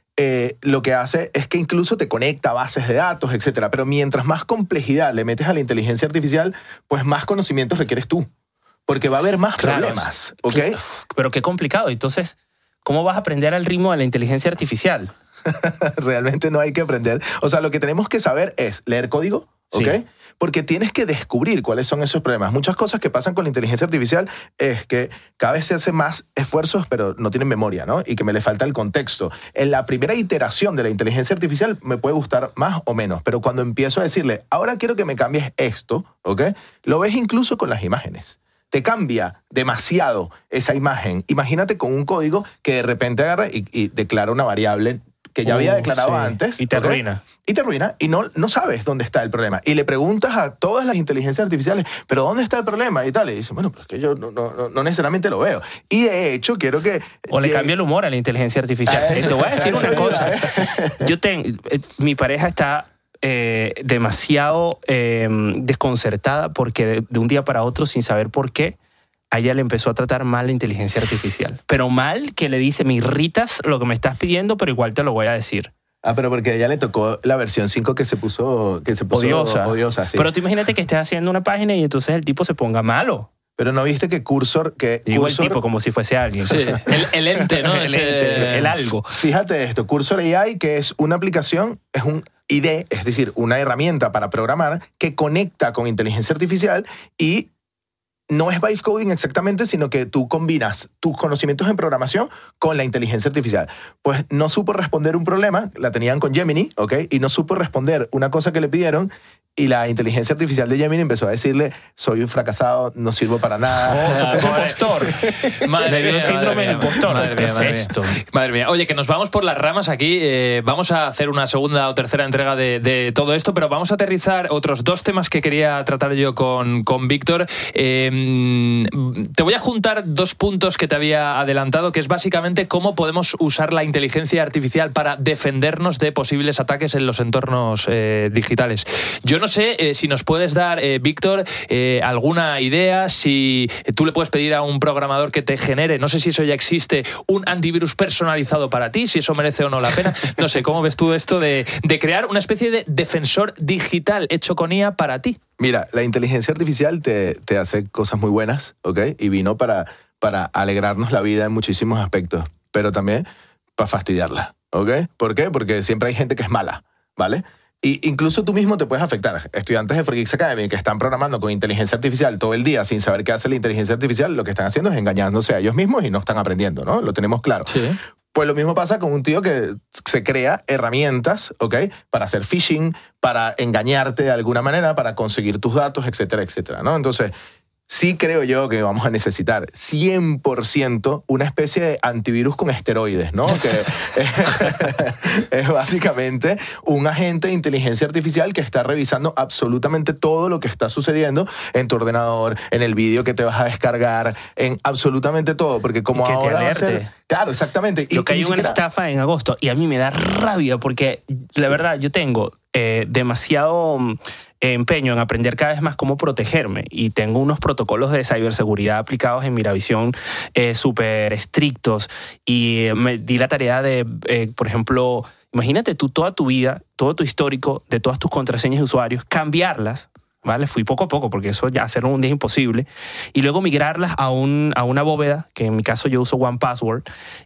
Lo que hace es que incluso te conecta a bases de datos, etcétera. Pero mientras más complejidad le metes a la inteligencia artificial, pues más conocimientos requieres tú. Porque va a haber más problemas, ¿ok? Pero qué complicado. Entonces, ¿cómo vas a aprender al ritmo de la inteligencia artificial? Realmente no hay que aprender. O sea, lo que tenemos que saber es leer código, ¿ok? Sí. Porque tienes que descubrir cuáles son esos problemas. Muchas cosas que pasan con la inteligencia artificial es que cada vez se hacen más esfuerzos, pero no tienen memoria, ¿no? Y que me le falta el contexto. En la primera iteración de la inteligencia artificial me puede gustar más o menos, pero cuando empiezo a decirle, ahora quiero que me cambies esto, ¿ok? Lo ves incluso con las imágenes. Te cambia demasiado esa imagen. Imagínate con un código que de repente agarra y declara una variable que ya había declarado antes. Y te arruina. Y te arruina y no sabes dónde está el problema. Y le preguntas a todas las inteligencias artificiales, ¿pero dónde está el problema? Y tal. Y dicen, bueno, pero es que yo no necesariamente lo veo. Y de hecho, quiero que... O le cambia el humor a la inteligencia artificial. Te voy a decir una cosa. Mi pareja está demasiado desconcertada porque de un día para otro, sin saber por qué, a ella le empezó a tratar mal la inteligencia artificial. Pero mal que le dice, me irritas lo que me estás pidiendo, pero igual te lo voy a decir. Pero porque a ella le tocó la versión 5 que se puso odiosa, sí. Pero tú imagínate que estés haciendo una página y entonces el tipo se ponga malo. Pero ¿no viste que Cursor... Digo el tipo como si fuese alguien. Sí, el ente, ¿no? el algo. Fíjate esto, Cursor AI, que es una aplicación, es un IDE, es decir, una herramienta para programar que conecta con inteligencia artificial y no es Vibe Coding exactamente, sino que tú combinas tus conocimientos en programación con la inteligencia artificial. Pues no supo responder un problema, la tenían con Gemini, ¿ok? Y no supo responder una cosa que le pidieron y la inteligencia artificial de Gemini empezó a decirle, soy un fracasado, no sirvo para nada. Es impostor. Madre mía, síndrome de impostor. ¿Qué es esto? Madre mía. Oye, que nos vamos por las ramas aquí. Vamos a hacer una segunda o tercera entrega de todo esto, pero vamos a aterrizar otros dos temas que quería tratar yo con Víctor. Te voy a juntar dos puntos que te había adelantado, que es básicamente cómo podemos usar la inteligencia artificial para defendernos de posibles ataques en los entornos digitales. Yo no sé si nos puedes dar, Víctor, alguna idea, si tú le puedes pedir a un programador que te genere, no sé si eso ya existe, un antivirus personalizado para ti, si eso merece o no la pena. No sé, ¿cómo ves tú esto de crear una especie de defensor digital hecho con IA para ti? Mira, la inteligencia artificial te hace cosas muy buenas, ¿ok? Y vino para alegrarnos la vida en muchísimos aspectos, pero también para fastidiarla, ¿ok? ¿Por qué? Porque siempre hay gente que es mala, ¿vale? Y incluso tú mismo te puedes afectar. Estudiantes de 4Geeks Academy que están programando con inteligencia artificial todo el día sin saber qué hace la inteligencia artificial, lo que están haciendo es engañándose a ellos mismos y no están aprendiendo, ¿no? Lo tenemos claro. Sí. Pues lo mismo pasa con un tío que se crea herramientas, ¿ok? Para hacer phishing, para engañarte de alguna manera, para conseguir tus datos, etcétera, etcétera, ¿no? Entonces, sí creo yo que vamos a necesitar 100% una especie de antivirus con esteroides, ¿no? Que es básicamente un agente de inteligencia artificial que está revisando absolutamente todo lo que está sucediendo en tu ordenador, en el vídeo que te vas a descargar, en absolutamente todo, porque como que ahora te va a ser... alerte. Claro, exactamente. Yo caí en una estafa en agosto y a mí me da rabia porque, la verdad, yo tengo demasiado empeño en aprender cada vez más cómo protegerme y tengo unos protocolos de ciberseguridad aplicados en Miravisión súper estrictos y me di la tarea de, por ejemplo, imagínate tú toda tu vida, todo tu histórico de todas tus contraseñas de usuarios, cambiarlas, ¿vale? Fui poco a poco porque eso ya hacerlo un día es imposible y luego migrarlas a una bóveda, que en mi caso yo uso OnePassword,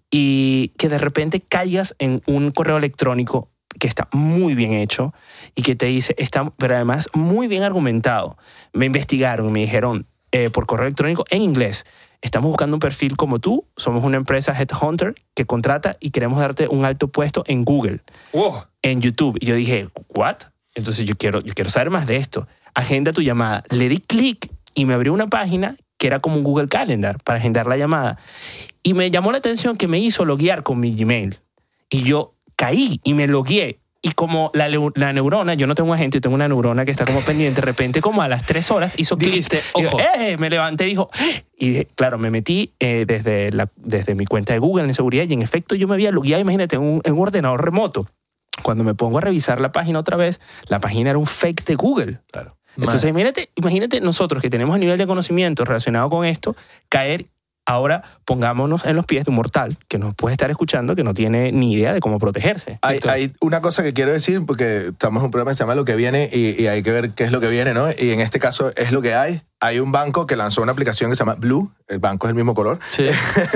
y que de repente caigas en un correo electrónico que está muy bien hecho y que te dice, pero además muy bien argumentado. Me investigaron y me dijeron por correo electrónico en inglés, estamos buscando un perfil como tú, somos una empresa headhunter que contrata y queremos darte un alto puesto en Google, en YouTube. Y yo dije, ¿what? Entonces yo quiero saber más de esto. Agenda tu llamada. Le di clic y me abrió una página que era como un Google Calendar para agendar la llamada. Y me llamó la atención que me hizo loguear con mi Gmail. Y yo caí y me logueé. Y como la neurona, yo no tengo un agente, yo tengo una neurona que está como pendiente, de repente como a las 3 horas hizo clic. Dijiste, ojo. Me levanté y dijo... Y dije, claro, me metí desde mi cuenta de Google en seguridad y en efecto yo me había logueado, imagínate, en un ordenador remoto. Cuando me pongo a revisar la página otra vez, la página era un fake de Google. Claro. Entonces, imagínate nosotros que tenemos el nivel de conocimiento relacionado con esto, caer. Ahora pongámonos en los pies de un mortal que nos puede estar escuchando, que no tiene ni idea de cómo protegerse. Hay una cosa que quiero decir, porque estamos en un programa que se llama Lo que viene y hay que ver qué es lo que viene, ¿no? Y en este caso es lo que hay. Hay un banco que lanzó una aplicación que se llama Blue. El banco es el mismo color. Sí.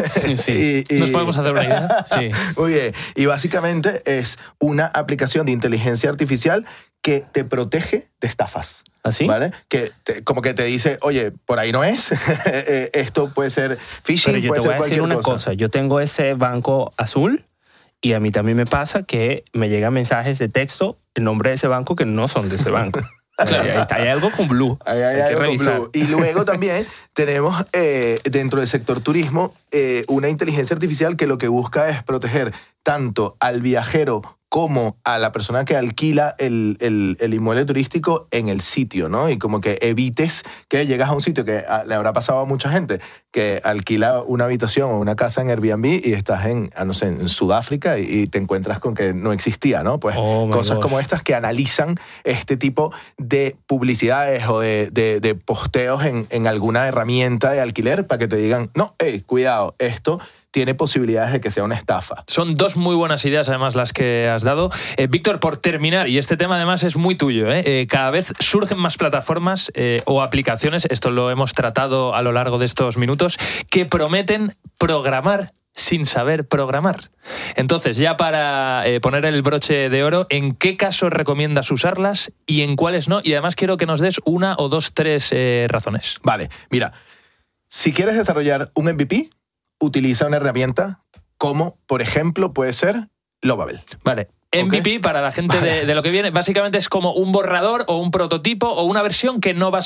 Sí. ¿Nos podemos hacer una idea? Sí. Muy bien. Y básicamente es una aplicación de inteligencia artificial que te protege de estafas. ¿Así? ¿Vale? Como que te dice, oye, por ahí no es. Esto puede ser phishing, pero yo puede te ser voy a decir cualquier una cosa. Yo tengo ese banco azul y a mí también me pasa que me llegan mensajes de texto en nombre de ese banco que no son de ese banco. Claro. Hay algo con Blue. Hay algo con Blue. Y luego también tenemos dentro del sector turismo una inteligencia artificial que lo que busca es proteger tanto al viajero como a la persona que alquila el inmueble turístico en el sitio, ¿no? Y como que evites que llegas a un sitio que le habrá pasado a mucha gente, que alquila una habitación o una casa en Airbnb y estás no sé, en Sudáfrica y te encuentras con que no existía, ¿no? Pues cosas como estas que analizan este tipo de publicidades o de posteos en alguna herramienta de alquiler para que te digan, no, cuidado, esto tiene posibilidades de que sea una estafa. Son 2 muy buenas ideas, además, las que has dado. Víctor, por terminar, y este tema además es muy tuyo, cada vez surgen más plataformas o aplicaciones, esto lo hemos tratado a lo largo de estos minutos, que prometen programar sin saber programar. Entonces, ya para poner el broche de oro, ¿en qué casos recomiendas usarlas y en cuáles no? Y además quiero que nos des 1 o 2, 3 razones. Vale, mira, si quieres desarrollar un MVP, utiliza una herramienta como, por ejemplo, puede ser Lovable. Vale. MVP, para la gente de lo que viene, básicamente es como un borrador o un prototipo o una versión que no va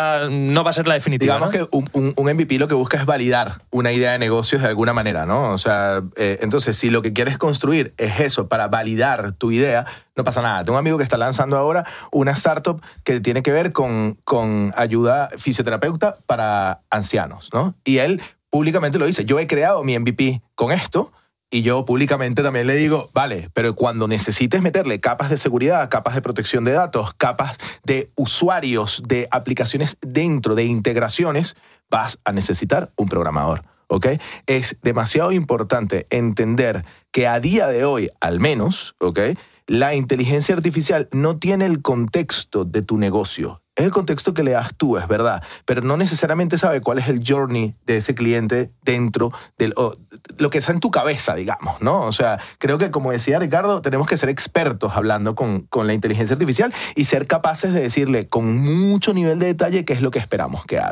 a ser la definitiva. Digamos, ¿no? Que un MVP lo que busca es validar una idea de negocios de alguna manera, ¿no? O sea, entonces, si lo que quieres construir es eso, para validar tu idea, no pasa nada. Tengo un amigo que está lanzando ahora una startup que tiene que ver con ayuda fisioterapeuta para ancianos, ¿no? Y él públicamente lo dice, yo he creado mi MVP con esto. Y yo públicamente también le digo, vale, pero cuando necesites meterle capas de seguridad, capas de protección de datos, capas de usuarios, de aplicaciones dentro, de integraciones, vas a necesitar un programador, ¿ok? Es demasiado importante entender que a día de hoy, al menos, ¿ok?, la inteligencia artificial no tiene el contexto de tu negocio. Es el contexto que le das tú, es verdad, pero no necesariamente sabe cuál es el journey de ese cliente dentro de lo que está en tu cabeza, digamos, ¿no? O sea, creo que, como decía Ricardo, tenemos que ser expertos hablando con la inteligencia artificial y ser capaces de decirle con mucho nivel de detalle qué es lo que esperamos que haga.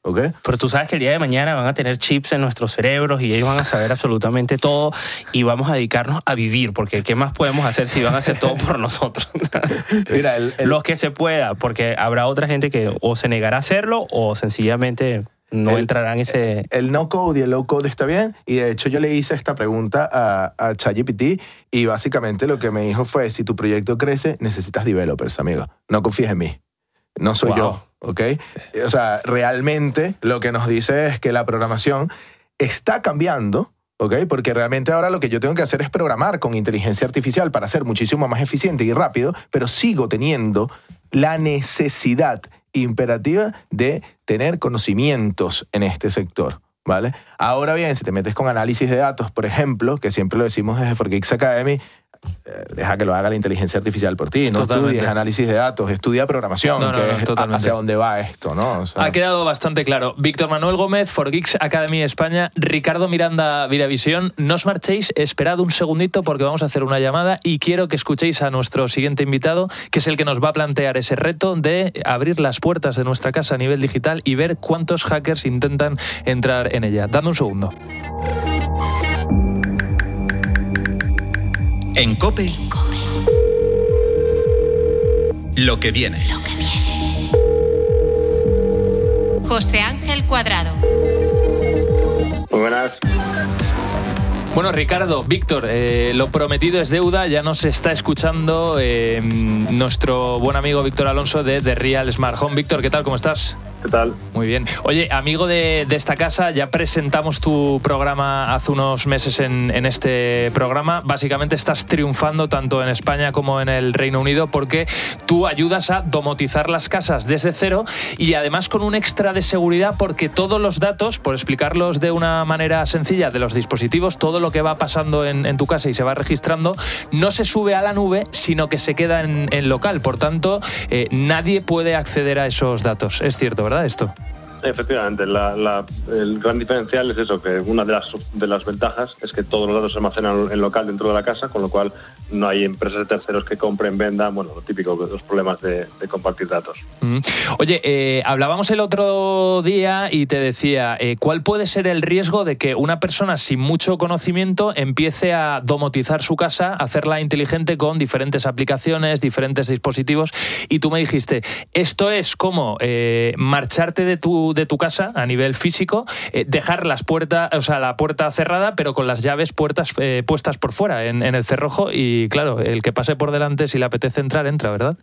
¿ok? Pero tú sabes que el día de mañana van a tener chips en nuestros cerebros y ellos van a saber absolutamente todo y vamos a dedicarnos a vivir, porque ¿qué más podemos hacer si van a hacer todo por nosotros? Mira, Los que se pueda, porque habrá otra gente que o se negará a hacerlo o sencillamente no entrará en ese... El no-code y el low-code está bien, y de hecho yo le hice esta pregunta a ChatGPT y básicamente lo que me dijo fue, si tu proyecto crece, necesitas developers, amigo. No confíes en mí. No soy yo, ¿ok? O sea, realmente lo que nos dice es que la programación está cambiando, ¿ok? Porque realmente ahora lo que yo tengo que hacer es programar con inteligencia artificial para ser muchísimo más eficiente y rápido, pero sigo teniendo la necesidad imperativa de tener conocimientos en este sector, ¿vale? Ahora bien, si te metes con análisis de datos, por ejemplo, que siempre lo decimos desde 4Geeks Academy, deja que lo haga la inteligencia artificial por ti, no estudies análisis de datos, estudia programación, que es hacia dónde va esto, ¿no? O sea, ha quedado bastante claro. Víctor Manuel Gómez, 4Geeks Academy España, Ricardo Miranda, Viravisión. No os marchéis, esperad un segundito porque vamos a hacer una llamada y quiero que escuchéis a nuestro siguiente invitado, que es el que nos va a plantear ese reto de abrir las puertas de nuestra casa a nivel digital y ver cuántos hackers intentan entrar en ella. Dame un segundo. En COPE, lo que viene. José Ángel Cuadrado. Muy buenas. Bueno, Ricardo, Víctor, lo prometido es deuda. Ya nos está escuchando nuestro buen amigo Víctor Alonso de The Real Smart Home. Víctor, ¿qué tal? ¿Cómo estás? ¿Qué tal? Muy bien. Oye, amigo de esta casa, ya presentamos tu programa hace unos meses en este programa. Básicamente estás triunfando tanto en España como en el Reino Unido porque tú ayudas a domotizar las casas desde cero y además con un extra de seguridad porque todos los datos, por explicarlos de una manera sencilla, de los dispositivos, todo lo que va pasando en tu casa y se va registrando, no se sube a la nube, sino que se queda en local. Por tanto, nadie puede acceder a esos datos. Es cierto, ¿verdad? Esto. Efectivamente, el gran diferencial es eso, que una de las ventajas es que todos los datos se almacenan en local dentro de la casa, con lo cual no hay empresas de terceros que compren, vendan, bueno, lo típico, los problemas de compartir datos. Oye, hablábamos el otro día y te decía, ¿cuál puede ser el riesgo de que una persona sin mucho conocimiento empiece a domotizar su casa, a hacerla inteligente con diferentes aplicaciones, diferentes dispositivos? Y tú me dijiste, esto es como marcharte de tu casa a nivel físico, dejar la puerta cerrada, pero con las llaves puestas por fuera en el cerrojo y claro, el que pase por delante, si le apetece entrar, entra, ¿verdad?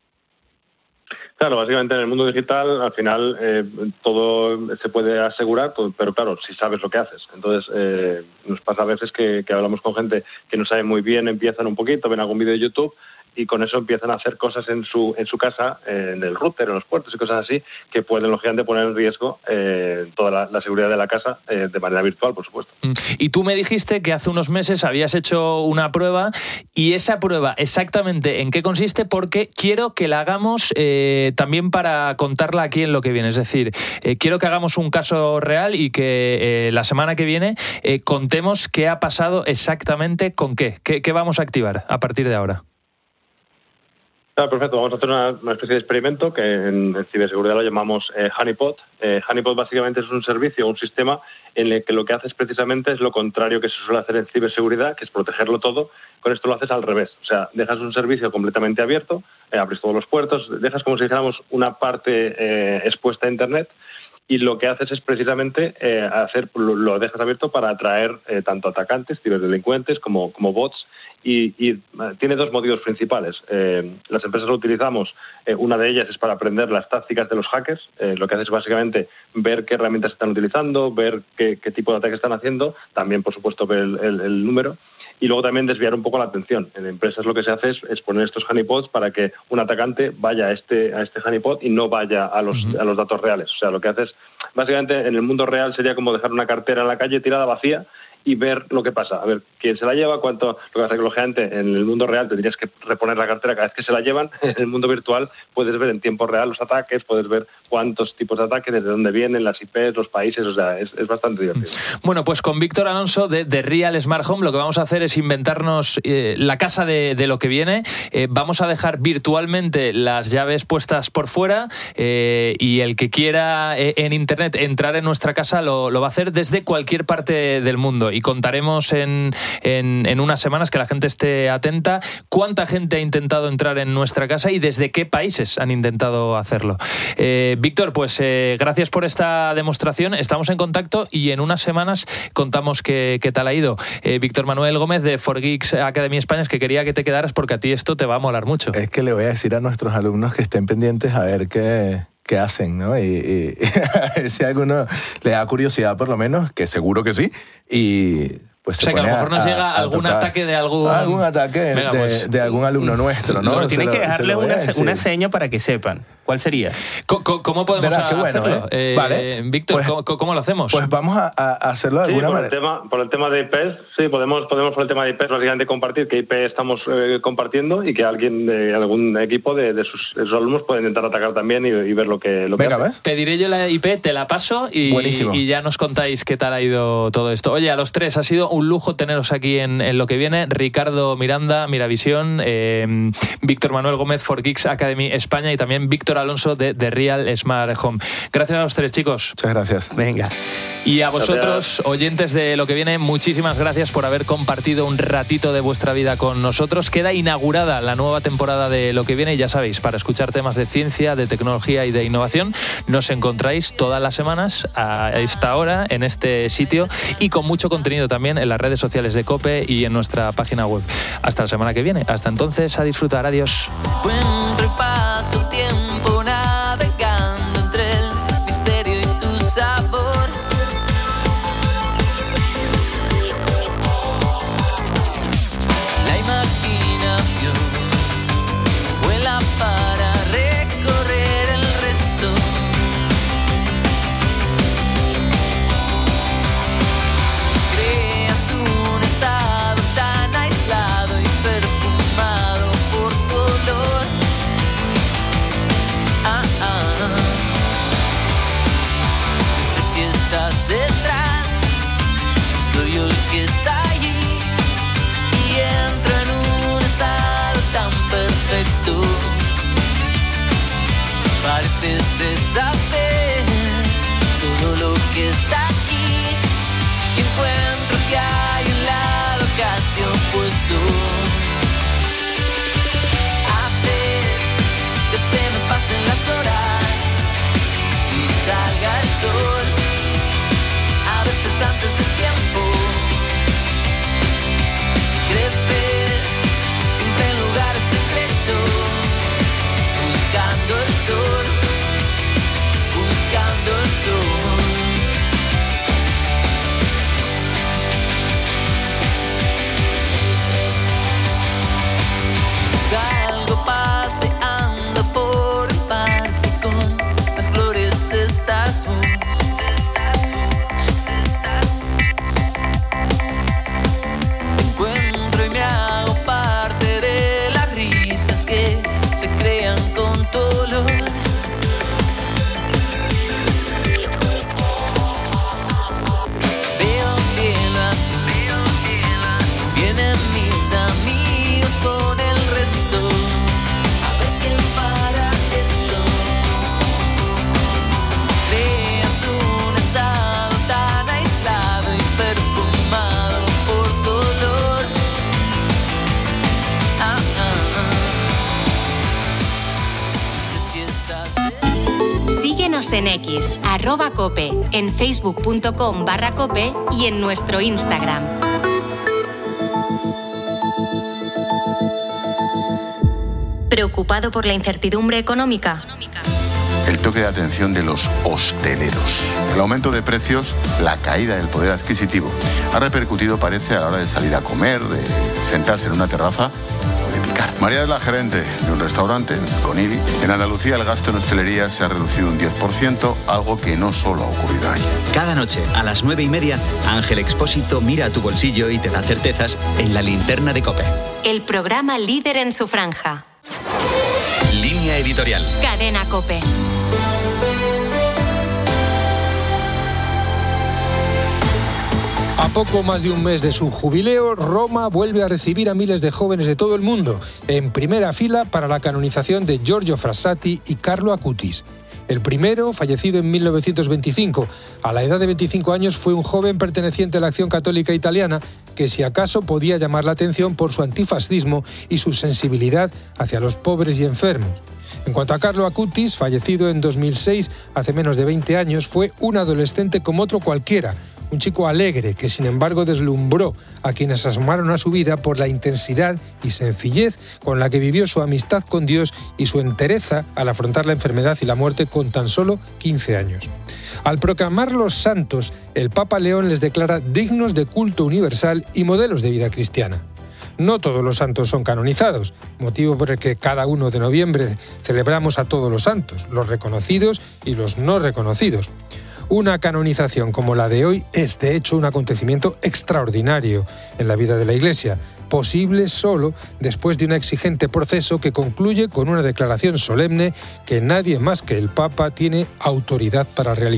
Claro, básicamente en el mundo digital al final todo se puede asegurar, pero claro, si sabes lo que haces. Entonces nos pasa a veces que hablamos con gente que no sabe muy bien, empiezan un poquito, ven algún vídeo de YouTube y con eso empiezan a hacer cosas en su casa, en el router, en los puertos y cosas así, que pueden lógicamente poner en riesgo toda la seguridad de la casa de manera virtual, por supuesto. Y tú me dijiste que hace unos meses habías hecho una prueba y esa prueba exactamente en qué consiste, porque quiero que la hagamos también para contarla aquí en lo que viene. Es decir, quiero que hagamos un caso real y que la semana que viene contemos qué ha pasado exactamente con qué vamos a activar a partir de ahora. Claro, perfecto. Vamos a hacer una especie de experimento que en ciberseguridad lo llamamos Honeypot. Honeypot básicamente es un servicio, un sistema en el que lo que haces precisamente es lo contrario que se suele hacer en ciberseguridad, que es protegerlo todo. Con esto lo haces al revés. O sea, dejas un servicio completamente abierto, abres todos los puertos, dejas como si dijéramos una parte expuesta a Internet. Y lo que haces es precisamente lo dejas abierto para atraer tanto atacantes, ciberdelincuentes, como bots. Y tiene dos motivos principales. Las empresas lo utilizamos. Una de ellas es para aprender las tácticas de los hackers. Lo que haces es básicamente ver qué herramientas están utilizando, ver qué tipo de ataque están haciendo. También, por supuesto, ver el número. Y luego también desviar un poco la atención. En empresas lo que se hace es poner estos honeypots para que un atacante vaya a este honeypot y no vaya a los datos reales. O sea, lo que haces, básicamente en el mundo real sería como dejar una cartera en la calle tirada vacía y ver lo que pasa. A ver, quién se la lleva, cuánto, lo que lógicamente en el mundo real tendrías que reponer la cartera cada vez que se la llevan. En el mundo virtual puedes ver en tiempo real los ataques, puedes ver cuántos tipos de ataques, desde dónde vienen, las IPs, los países, o sea, es bastante divertido. Bueno, pues con Víctor Alonso de Real Smart Home lo que vamos a hacer es inventarnos la casa de lo que viene. Vamos a dejar virtualmente las llaves puestas por fuera y el que quiera en internet entrar en nuestra casa lo va a hacer desde cualquier parte del mundo, y contaremos en unas semanas, que la gente esté atenta, cuánta gente ha intentado entrar en nuestra casa y desde qué países han intentado hacerlo. Víctor, pues gracias por esta demostración, estamos en contacto y en unas semanas contamos qué tal ha ido. Víctor Manuel Gómez de 4Geeks Academy España, es que quería que te quedaras porque a ti esto te va a molar mucho. Es que le voy a decir a nuestros alumnos que estén pendientes a ver qué hacen, ¿no? Y a ver si a alguno le da curiosidad, por lo menos, que seguro que sí, y pues o sea, que a lo mejor nos llega algún ataque de algún ataque de algún alumno nuestro, ¿no? Pero tienen que dejarle una seña para que sepan. ¿Cuál sería? ¿Cómo podemos hacerlo? Vale. Víctor, pues, ¿cómo lo hacemos? Pues vamos a hacerlo de alguna manera. Por el tema de IPs, sí, podemos por el tema de IPs básicamente compartir qué IP estamos compartiendo, y que alguien de algún equipo de sus alumnos puede intentar atacar también y ver lo que hace. Pediré yo la IP, te la paso y ya nos contáis qué tal ha ido todo esto. Oye, a los tres ha sido un lujo teneros aquí en lo que viene. Ricardo Miranda, Miravisión, Víctor Manuel Gómez, 4Geeks Academy España, y también Víctor Alonso de Real Smart Home. Gracias a los tres, chicos. Muchas gracias. Venga. Y a vosotros, oyentes de lo que viene, muchísimas gracias por haber compartido un ratito de vuestra vida con nosotros. Queda inaugurada la nueva temporada de lo que viene, y ya sabéis, para escuchar temas de ciencia, de tecnología y de innovación, nos encontráis todas las semanas a esta hora en este sitio, y con mucho contenido también en las redes sociales de COPE y en nuestra página web. Hasta la semana que viene. Hasta entonces, a disfrutar. Adiós. Encuentro y paso el tiempo navegando entre el misterio y tu sabor. La imaginación vuela para recorrer el resto. Creas un estado tan aislado y perfumado por tu olor. No sé si estás detrás, soy yo el que está allí, y entro en un estado tan perfecto. Pareces de saber todo lo que está aquí, y encuentro que hay un lado casi opuesto. Haces que se me pasen las horas y salga el sol, a veces antes del tiempo. Creces siempre en lugares secretos, buscando el sol, buscando el sol. Salgo paseando por el parque con las flores, estás vos. Te encuentro y me hago parte de las risas que se crean con tu olor. Veo un cielo azul, vienen mis amigos con el resto, a ver quién para esto. Creas un estado tan aislado y perfumado por tu olor. No sé si estás... Síguenos en X, @cope, en facebook.com/cope y en nuestro Instagram. ¿Preocupado por la incertidumbre económica? El toque de atención de los hosteleros. El aumento de precios, la caída del poder adquisitivo, ha repercutido, parece, a la hora de salir a comer, de sentarse en una terraza o de picar. María es la gerente de un restaurante, Conil. En Andalucía el gasto en hostelería se ha reducido un 10%, algo que no solo ha ocurrido ahí. Cada noche a las 9:30, Ángel Expósito mira a tu bolsillo y te da certezas en la linterna de COPE. El programa líder en su franja. Línea editorial. Cadena COPE. A poco más de un mes de su jubileo, Roma vuelve a recibir a miles de jóvenes de todo el mundo, en primera fila para la canonización de Giorgio Frassati y Carlo Acutis. El primero, fallecido en 1925, a la edad de 25 años, fue un joven perteneciente a la Acción Católica Italiana que si acaso podía llamar la atención por su antifascismo y su sensibilidad hacia los pobres y enfermos. En cuanto a Carlo Acutis, fallecido en 2006, hace menos de 20 años, fue un adolescente como otro cualquiera, un chico alegre que sin embargo deslumbró a quienes asomaron a su vida por la intensidad y sencillez con la que vivió su amistad con Dios y su entereza al afrontar la enfermedad y la muerte con tan solo 15 años. Al proclamar los santos, el Papa León les declara dignos de culto universal y modelos de vida cristiana. No todos los santos son canonizados, motivo por el que cada 1 de noviembre celebramos a todos los santos, los reconocidos y los no reconocidos. Una canonización como la de hoy es, de hecho, un acontecimiento extraordinario en la vida de la Iglesia, posible solo después de un exigente proceso que concluye con una declaración solemne que nadie más que el Papa tiene autoridad para realizar.